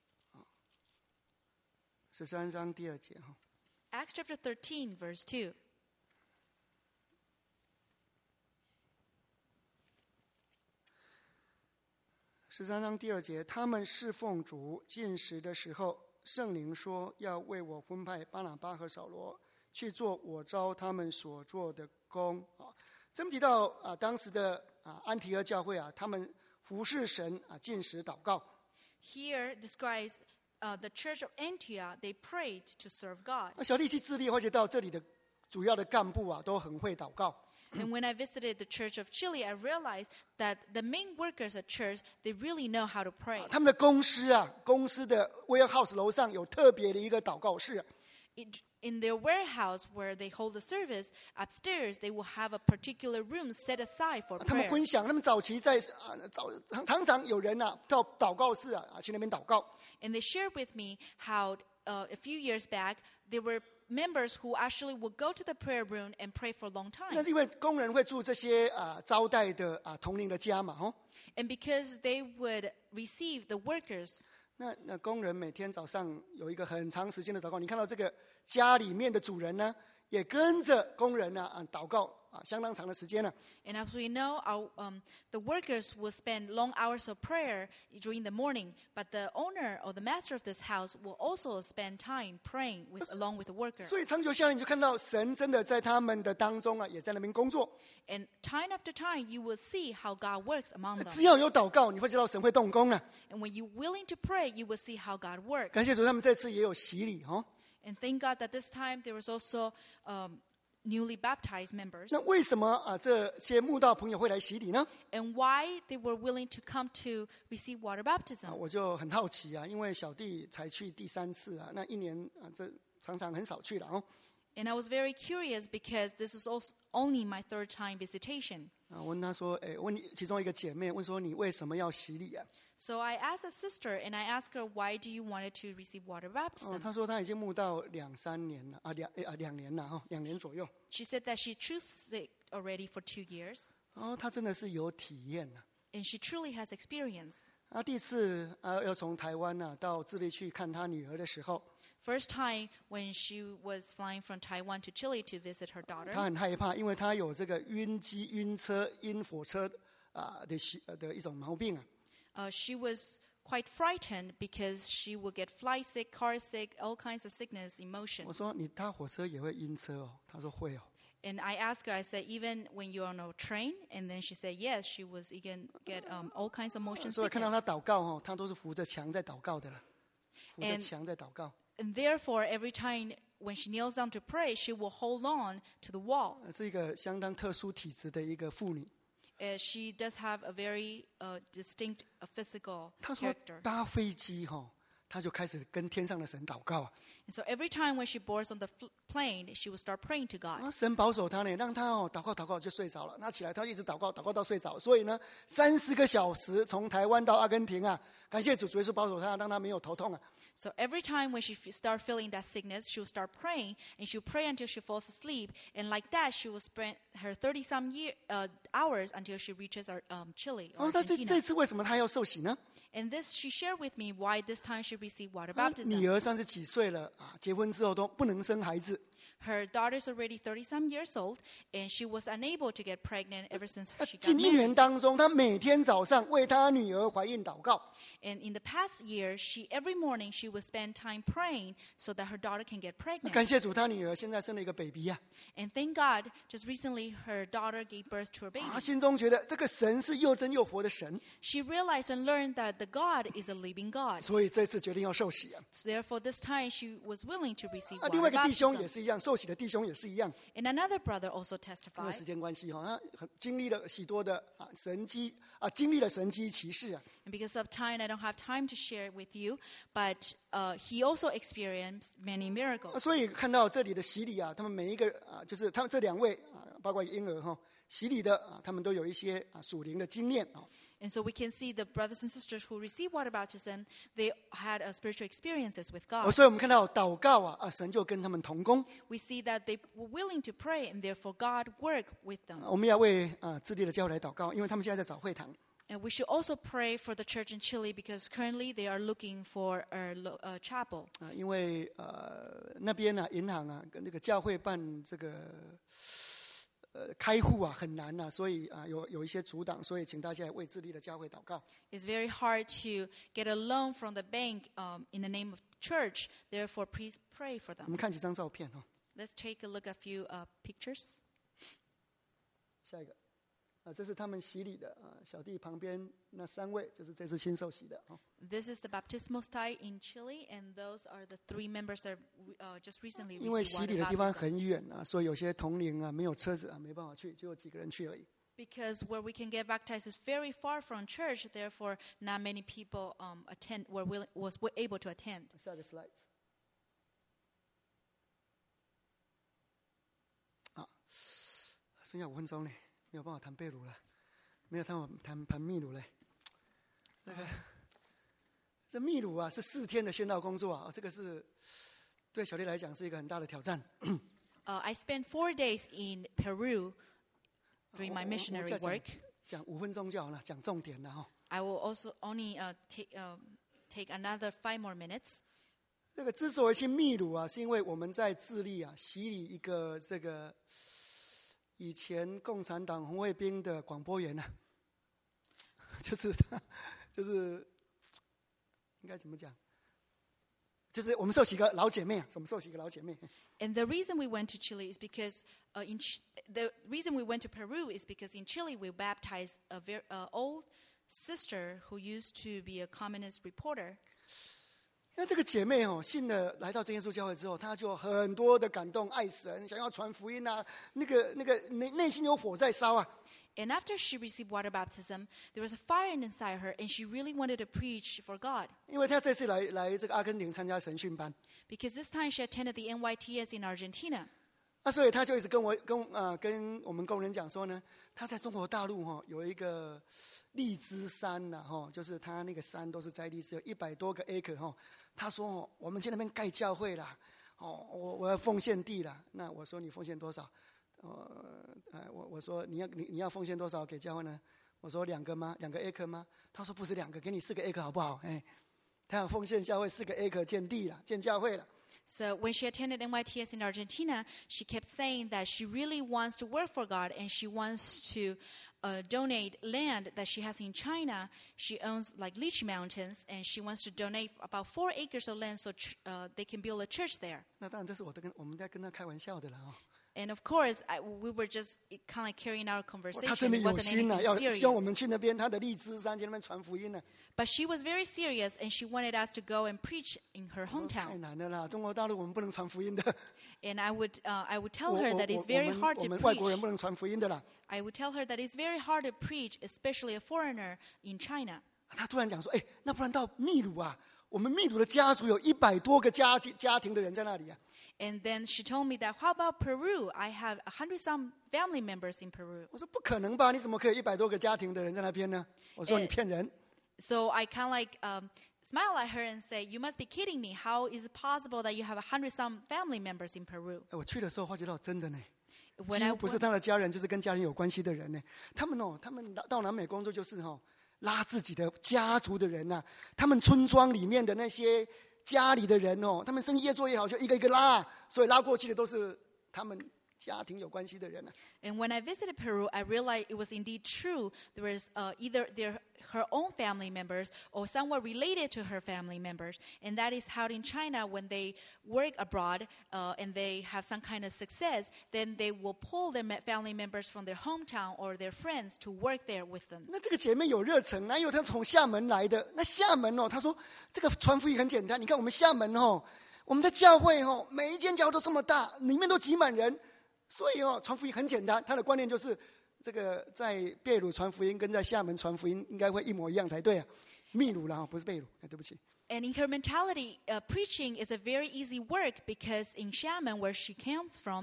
13章第2节。 Acts chapter 13, verse 2. 13章第2节，他们侍奉主进食的时候，圣灵说要为我分派巴拿巴和扫罗去做我召他们所做的工。这么提到当时的安提阿教会他们服侍神进食祷告。 Here describes the church of Antioch. They prayed to serve God. 小弟去智利，或者到这里的主要的干部都很会祷告。 And when I visited the church of Chile, I realized that the main workers at church, they really know how to pray. 他们的公司的 warehouse 楼上有特别的一个祷告室。 In their warehouse where they hold the service, upstairs they will have a particular room set aside for 他们 prayer. 分享，他们早期在常常有人到祷告室去那边祷告。 And they shared with me how a few years back, there were members who actually would go to the prayer room and pray for a long 那 time. 是因为工人会住这些招待的同龄的家嘛 And because they would receive the workers. 那工人每天早上有一个很长时间的祷告，你看到这个家里面的主人呢，也跟着工人祷告相当长的时间了。 And as we know, the workers will spend long hours of prayer during the morning, but the owner or the master of this house will also spend time praying along with the worker. 所以长久下来，你就看到神真的在他们的当中也在那边工作。 And time after time, you will see how God works among them. 只要有祷告，你会知道神会动工了。 And when you're willing to pray, you will see how God works. 感谢主，他们这次也有洗礼 And thank God that this time there was also newly baptized members. 那为什么这些慕道朋友会来洗礼呢？ And why they were willing to come to receive water baptism. 我就很好奇因为小弟才去第3次那一年这常常很少去了 And I was very curious because this is also only my 3rd time visitation. 我问他说，问其中一个姐妹问说，你为什么要洗礼 So I asked a sister and I asked her, why do you want to receive water baptism? 她说她已经慕道2-3年了2年了2年左右。 She said that she chose it already for 2 years. 她真的是有体验 And she truly has experience. 第一次要从台湾到智利去看她女儿的时候， First time when she was flying from Taiwan to Chile to visit her daughter, 他很害怕，因为他有这个晕机、晕车、晕火车的一种毛病啊。 she was quite frightened because she would get fly sick, car sick, all kinds of sickness, emotion. 我说你搭火车也会晕车哦？他说会哦。 And I asked her, I said, even when you're on a train? And then she said, yes, she was again get all kinds of motion 所以看到他 sickness. 祷告哦，他都是扶着墙在祷告的了，扶着墙在祷告。 And therefore, every time when she kneels down to pray, she will hold on to the wall. 是一个相当特殊体质的一个妇女。 She does have a very distinct physical 她说 character. 搭飞机她就开始跟天上的神祷告啊。 And so every time when she boards on the plane, she will start praying to God. 神保守她呢，让她祷告就睡着了。那起来她一直祷告到睡着。所以呢，30个小时从台湾到阿根廷啊，感谢主，主耶稣保守她，让她没有头痛啊。 So every time when she start feeling that sickness, she will start praying, and she will pray until she falls asleep. And like that, she will spend her 30-some hours until she reaches Chile or 但是 Argentina. 这次为什么她要受洗呢？ And this, she shared with me why this time she received water 女 baptism. 儿30几岁了啊，结婚之后都不能生孩子。 Her daughter's already 30-some years old, and she was unable to get pregnant ever since she got 近1 married. 年当中，她每天早上为她女儿怀孕祷告。 And in the past year, every morning she would spend time praying so that her daughter can get 感 pregnant. 谢主，她女儿现在生了一个 baby 啊。 And thank God, just recently her daughter gave birth to a baby. 她心中觉得这个神是又真又活的神， She realized and learned that the God is a living God. 所以这次决定要受洗啊。 So therefore, this time she was willing to receive 另外 water 一个弟兄也 baptism. 是一样，受洗的弟兄也是一样。 And another brother also 因为 testified. 时间关系他经历了许多的神迹经历了神迹奇事啊。 And because of time, I don't have time to share with you, but he also experienced many miracles. 所以看到这里的洗礼啊，他们每一个就是他们这2位包括婴儿洗礼的他们都有一些属灵的经验啊。 And so we can see the brothers and sisters who received water baptism, they had spiritual experiences with God. 所以我们看到祷告神就跟他们同工。 We see that they were willing to pray, and therefore God worked with them. 我们要为智利的教会来祷告，因为他们现在在找会堂。 And we should also pray for the church in Chile because currently they are looking for a chapel. 因为那边银行跟那个教会办这个开户很难所以有一些阻挡，所以请大家为智利的教会祷告。 It's very hard to get a loan from the bank in the name of church. Therefore, please pray for 我 them. 们看几张照片 Let's take a look at a few pictures. 下一个这是他们洗礼的小弟旁边那3位，就是这次新受洗的。 This is the baptismal site in Chile, and those are the 3 members that just recently 因为 received 洗礼 water 的地方 baptism. 很远所以有些同龄没有车子没办法去，就有几个人去而已。 Because where we can get baptized is very far from church, therefore not many people was able to attend. 下个 slide 剩下5分钟呢，没有办法谈被掳了，没有谈秘鲁嘞。这秘鲁是4天的宣道工作这个是对小弟来讲是一个很大的挑战。 I spent 4 days in Peru during my missionary work. 讲5分钟就好了，讲重点了 I will also only take another 5 more minutes. 这个之所以去秘鲁是因为我们在智利洗礼一个这个以前共产党红卫兵的广播员就是应该怎么讲？就是我们受洗一个老姐妹我们受洗一个老姐妹。 And the reason we went to Chile is because the reason we went to Peru is because in Chile we baptized a very old sister who used to be a communist reporter. 那这个姐妹信了来到真耶稣教会之后，她就很多的感动，爱神，想要传福音那个内心有火在烧 And after she received water baptism, there was a fire inside her, and she really wanted to preach for God. 因为她这次来这个阿根廷参加神训班， Because this time she attended the NYTS in Argentina. 所以她就一直跟我们工人讲说呢，她在中国大陆有一个荔枝山就是她那个山都是摘荔枝，有100多个 acre 她说我们去那边盖教会啦，我要奉献地啦。那我说你奉献多少？我说你要奉献多少给教会呢？我说2个吗？2个 acre 吗？他说不是2个，给你4个 acre 好不好？他要奉献教会4个 acre 建地了，建教会了。 So when she attended NYTS in Argentina, she kept saying that she really wants to work for God and she wants to donate land that she has in China. She owns like Lychee Mountains and she wants to donate about 4 acres of land so they can build a church there. 那当然这是我们在跟他开玩笑的啦哦。 And of course, we were just kind of like carrying our 他 conversation. 真的 It 有 wasn't 心 anything 要希望我们 serious. 去那边他的荔枝山去那边传福音呢。 But she was very serious and she wanted us to go and preach in her 我说太 hometown. 难了啦，中国大陆我们不能传福音的。 And I would tell her that it's very hard 我 to 们外国人 preach. 不能传福音的啦。 I would tell her that it's very hard to preach, especially a foreigner in China. 他突然讲说：“哎，那不然到秘鲁啊？我们秘鲁的家族有100多个家庭的人在那里啊。” And then she told me that, how about Peru? I have 100-some family members in Peru. 我说不可能吧？你怎么可以100多个家庭的人在那边呢？我说你骗人。 So I kind of like smile at her and say, you must be kidding me. How is it possible that you have 100-some family members in Peru? 我去的时候发觉到真的呢， When 几 I 乎不是 went, 他的家人，就是跟家人有关系的人呢。他们到南美工作就是拉自己的家族的人呐、他们村庄里面的那些家里的人他们生意越做越好，就一个一个拉，所以拉过去的都是他们家庭有关系的人啊。 and when I visited Peru, I realized it was indeed true. There was either her own family members or someone related to her family members. And that is how in China, when they work abroad and they have some kind of success, then they will pull their family members from their hometown or their friends to work there with them. 那这个姐妹有热忱，哪有她从厦门来的？那厦门她说这个传福音很简单。你看我们厦门我们的教会每一间教会都这么大，里面都挤满人。 所以传福音很简单，他的观念就是这个在秘鲁传福音跟在厦门传福音应该会一模一样才对啊。秘鲁啦，不是秘鲁，对不起。 And in her mentality, preaching is a very easy work because in Xiamen, where she comes from,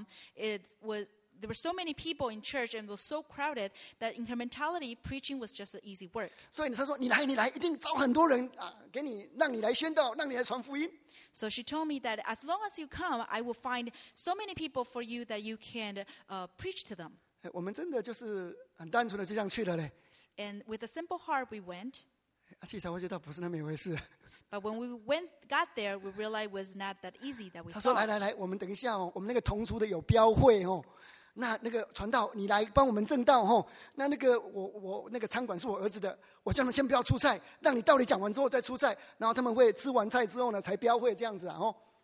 there were so many people in church and it was so crowded that in her mentality, preaching was just an easy work. 所以他说你来，一定找很多人啊，让你来宣道，让你来传福音。 So she told me that as long as you come, I will find so many people for you that you can preach to them. 我们真的就是很单纯的就这样去了嘞。 And with a simple heart, we went. 去才会知道不是那么一回事。 But when we got there, we realized it was not that easy that we 他说 thought. 来，我们等一下我们那个同族的有标会那个传道你来帮我们证道那个我那个餐馆是我儿子的，我叫他们先不要出菜，让你道理讲完之后再出菜，然后他们会吃完菜之后呢才标会这样子啊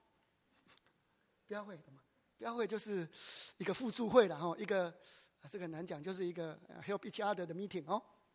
标会懂吗？标会就是一个互助会啦一个这个难讲，就是一个 help each other 的 meeting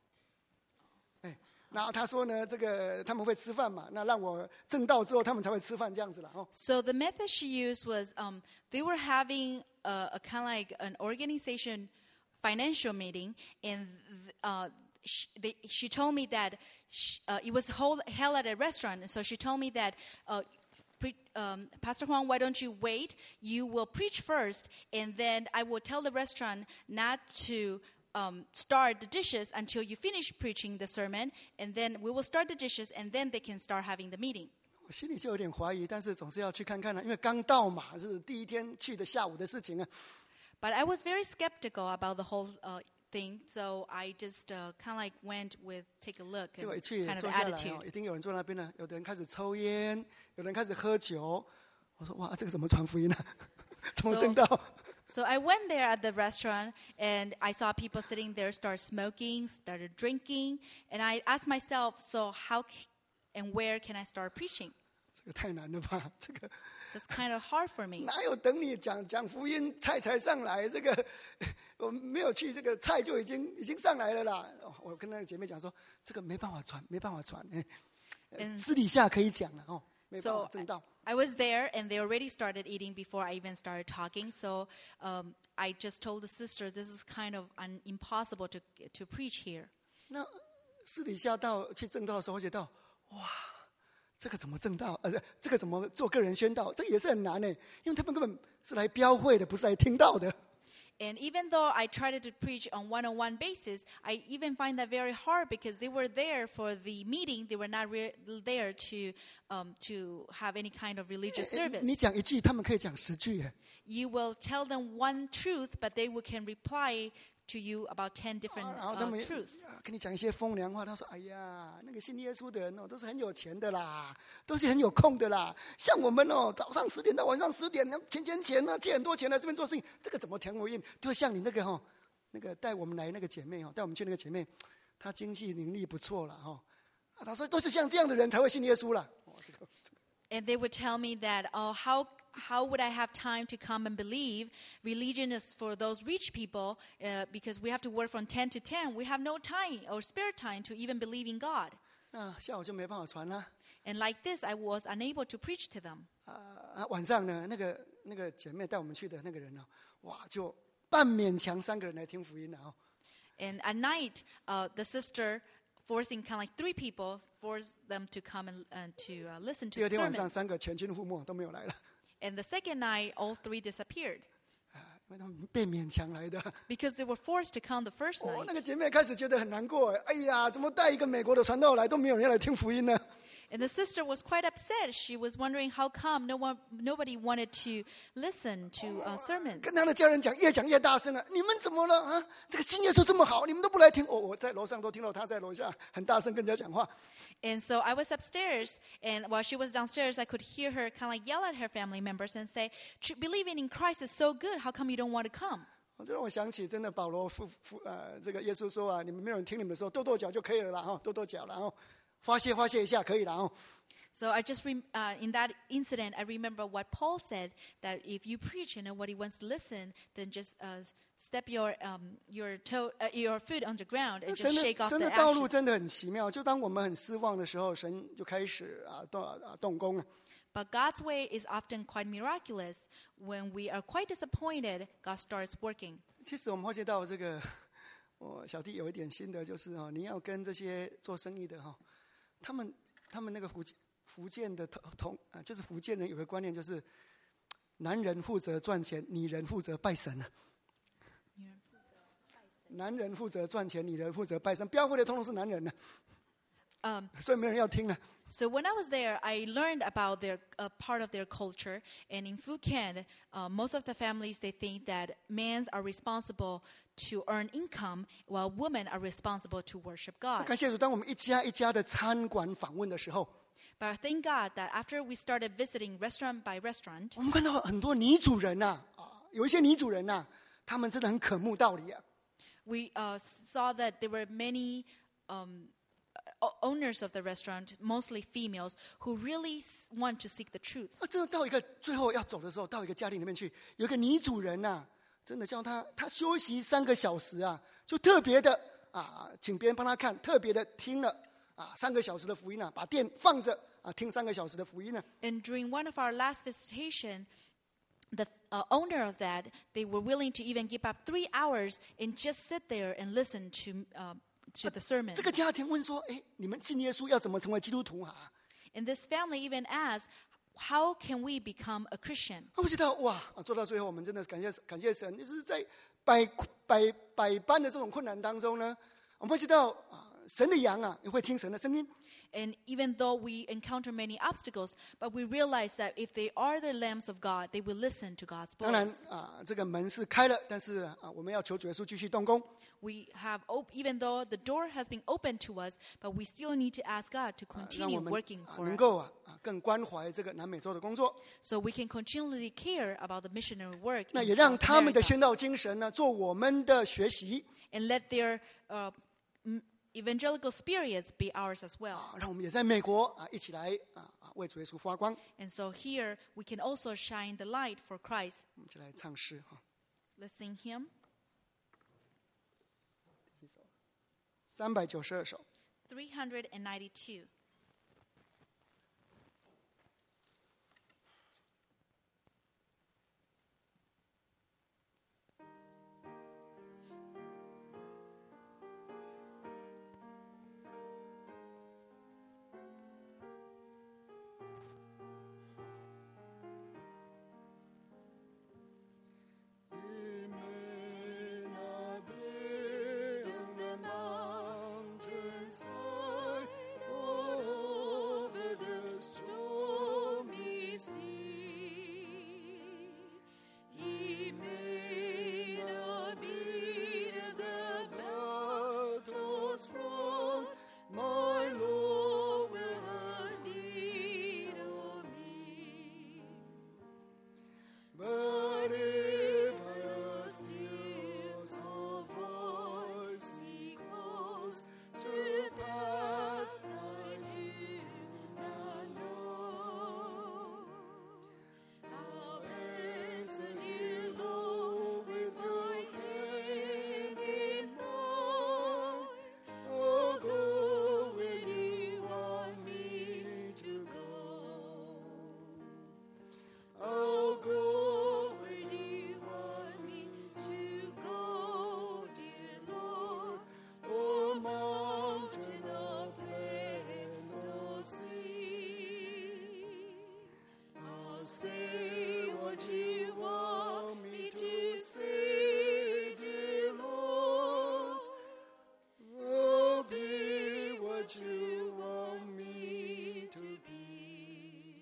然后他说呢，这个他们会吃饭嘛，那让我证道之后，他们才会吃饭这样子了 So the method she used was they were having a kind of like an organization financial meeting, and she told me that it was held at a restaurant. And so she told me that Pastor Huang, why don't you wait? You will preach first, and then I will tell the restaurant not to start the dishes until you finish preaching the sermon, and then we will start the dishes, and then they can start having the meeting. 我心里就有点怀疑，但是总是要去看看因为刚到嘛，是第一天去的下午的事情啊。 But I was very skeptical about the whole thing, so I just kind of like went with take a look 结果 and 一去 kind of 坐 the 下来 attitude. 一定有人坐那边呢，有的人开始抽烟，有人开始喝酒。我说哇，这个怎么传福音啊？怎么证道？ So I went there at the restaurant, and I saw people sitting there start smoking, started drinking, and I asked myself, so how and where can I start preaching? 这个太难了吧？这个 That's kind of hard for me. 哪有等你讲福音菜才上来？这个我没有去，这个菜就已经上来了啦。我跟那个姐妹讲说，这个没办法传，没办法传。私底下可以讲了没办法 So 证道。 I was there, and they already started eating before I even started talking. So I just told the sister, this is kind of impossible to preach here. 那私底下去证道的时候，会觉得哇，这个怎么证道？这个怎么做个人宣道？这个也是很难呢，因为他们根本是来标会的，不是来听道的。 And even though I tried to preach on one-on-one basis, I even find that very hard because they were there for the meeting. They were not there to have any kind of religious service. 你讲一句，他们可以讲10句。 You will tell them one truth, but they can reply to you about 10 different 然后他们 truths. 跟你讲一些风凉话，他说：“哎呀，那个信耶稣的人哦，都是很有钱的啦，都是很有空的啦。像我们哦，早上10点到晚上10点，钱呢，借很多钱来这边做事情，这个怎么填回应？就会像你那个那个带我们来那个姐妹带我们去那个姐妹，她经济能力不错了她说都是像这样的人才会信耶稣啦。 And they would tell me that, oh, how would I have time to come and believe? Religion is for those rich people because we have to work from 10 to 10. We have no time or spare time to even believe in God. 那下午就没办法传了。 And like this, I was unable to preach to them. 晚上呢，那个姐妹带我们去的那个人哇，就半勉强3个人来听福音了 And at night, the sister forcing kind of like 3 people, forced them to come and to listen 第 to 二 the 天晚上 sermons. 3个全军覆没都没有来了， And the second night, all 3 disappeared 因为他们被勉强来的。 because they were forced to come the first 那个 night. 姐妹开始觉得很难过，哎呀，怎么带一个美国的传道来都没有人要来听福音呢？ And the sister was quite upset. She was wondering how come nobody wanted to listen to sermons. 跟他的家人讲，越讲越大声了。你们怎么了啊？这个信耶稣这么好，你们都不来听。我在楼上都听到他在楼下很大声跟人家讲话。 And so I was upstairs, and while she was downstairs, I could hear her kind of like yell at her family members and say, "Believing in Christ is so good. How come you don't want to come?" 这让我想起，真的保罗这个耶稣说啊，你们没有人听你们的时候，跺跺脚就可以了啦，跺跺脚了发泄一下可以了 So I just in that incident, I remember what Paul said, that if you preach and nobody wants to listen, then just step your foot on the ground and just shake off 神 the 的道路 ashes. 真的很奇妙，就当我们很失望的时候，神就开始动工 But God's way is often quite miraculous. When we are quite disappointed, God starts working. 其实我们发觉到这个，我小弟有一点心得，就是你要跟这些做生意的他们那个福建的就是福建人有个观念，就是男人负责赚钱，女人负责拜神男人负责赚钱，女人负责拜神，标会的通通是男人所以没人要听了。 So when I was there, I learned about their part of their culture. And in Phuket, most of the families, they think that men are responsible to earn income, while women are responsible to worship God. 感谢主，当我们一家一家的餐馆访问的时候， But thank God that after we started visiting restaurant by restaurant, 我们看到很多女主人有一些女主人她们真的很渴慕道理 we saw that there were many owners of the restaurant, mostly females, who really want to seek the truth. 真的到一个最后要走的时候，到一个家庭里面去，有一个女主人真的叫她休息3个小时就特别的请别人帮她看，特别的听了3个小时的福音把店放着听3个小时的福音 And during one of our last visitation, the owner of that, they were willing to even give up 3 hours and just sit there and listen to the sermon. 这个家庭问说：“你们信耶稣要怎么成为基督徒 And this family even asked, how can we become a Christian? 我知道哇，做到最后，我们真的感谢神，就是在百般的这种困难当中呢，我们会知道神的羊也会听神的声音。 And even though we encounter many obstacles, but we realize that if they are the lambs of God, they will listen to God's 当然 voice. 这个门是开了，但是我们要求主耶稣继续动工。 We have, even though the door has been opened to us, but we still need to ask God to 让 continue 我们 working 能 for 够 us, 更关怀这个南美洲的工作， so we can continually care about the missionary work 那 in 也让 South 他们的 America, 宣道精神呢做我们的学习， and let their evangelical spirits be ours as well. 让我们也在美国一起来为主耶稣发光。 And so here we can also shine the light for Christ. 我们一起来唱诗 Let's sing hymn 392首。 392. Oh say what you want me to say, dear Lord. Oh, be what you want me to be.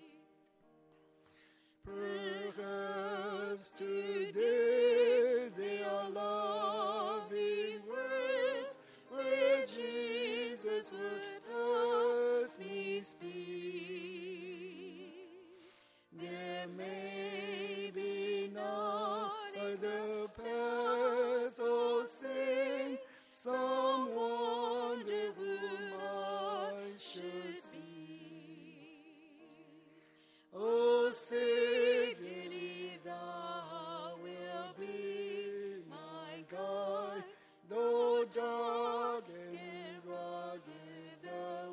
Perhaps today they are loving words where Jesus would ask me speak. There may be not other path or sin, some wonder whom I should see. O Savior, thou wilt be my God, though dark and rugged the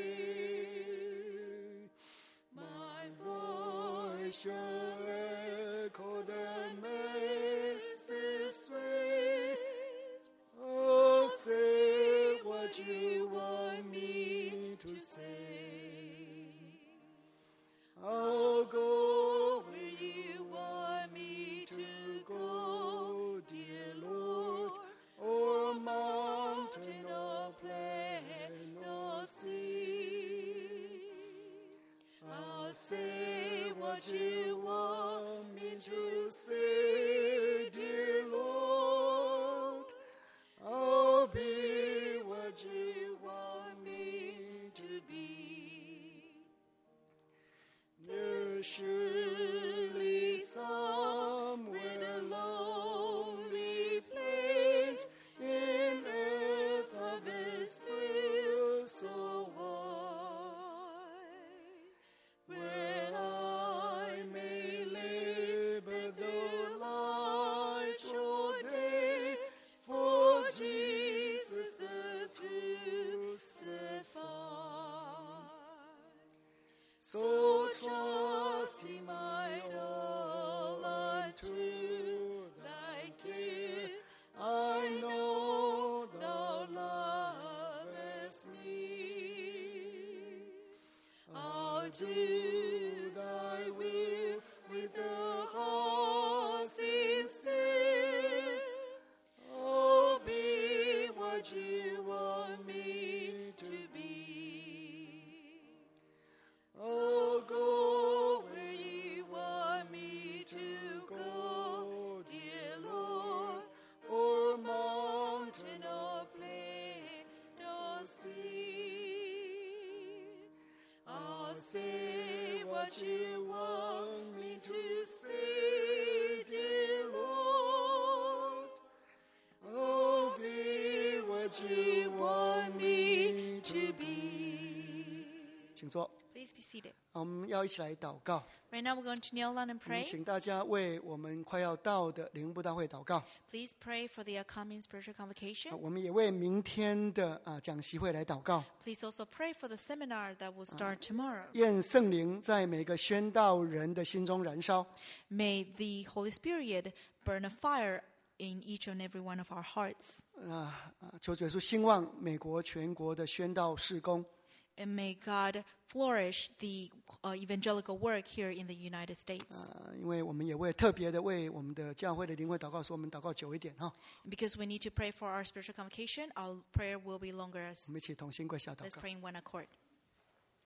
way. My voice shall echo the Master's sweet. Oh, say what you want me to say. I'll go where you want me to go, dear Lord, o'er mountain or plain or sea. I'll say what you want me to say, dear Lord. I'll be what you want me to be. There's surely somewhere a lonely place in earth of His will so wide, where I may labor though life or day for Jesus the crucified. So trusting my all unto thy care, I know thou lovest me. I'll do thy will with a heart sincere. Oh, be what you want me to be. Oh, go where you want me to go, dear Lord, o'er mountain or plain or sea. I'll say what you want me to say, dear Lord. Oh, be what you want me to be. 请坐。 Please be seated. 我们要一起来祷告。 Right now we're going to kneel down and 我们 pray. 请大家为我们快要到的灵布道会祷告。 Please pray for the upcoming spiritual convocation. 我们也为明天的讲习会来祷告。 Please also pray for the seminar that will start tomorrow. 愿圣灵在每个宣道人的心中燃烧。 May the Holy Spirit burn a fire in each and every one of our hearts. 求主耶稣兴旺美国全国的宣道事工。 And may God flourish the evangelical work here in the United States. 因为我们也会特别的为我们的教会的灵会祷告，所以我们祷告久一点哈。 Because we need to pray for our spiritual convocation, our prayer will be longer. 我们一起同心跪下祷 Let's 告。 pray in one accord.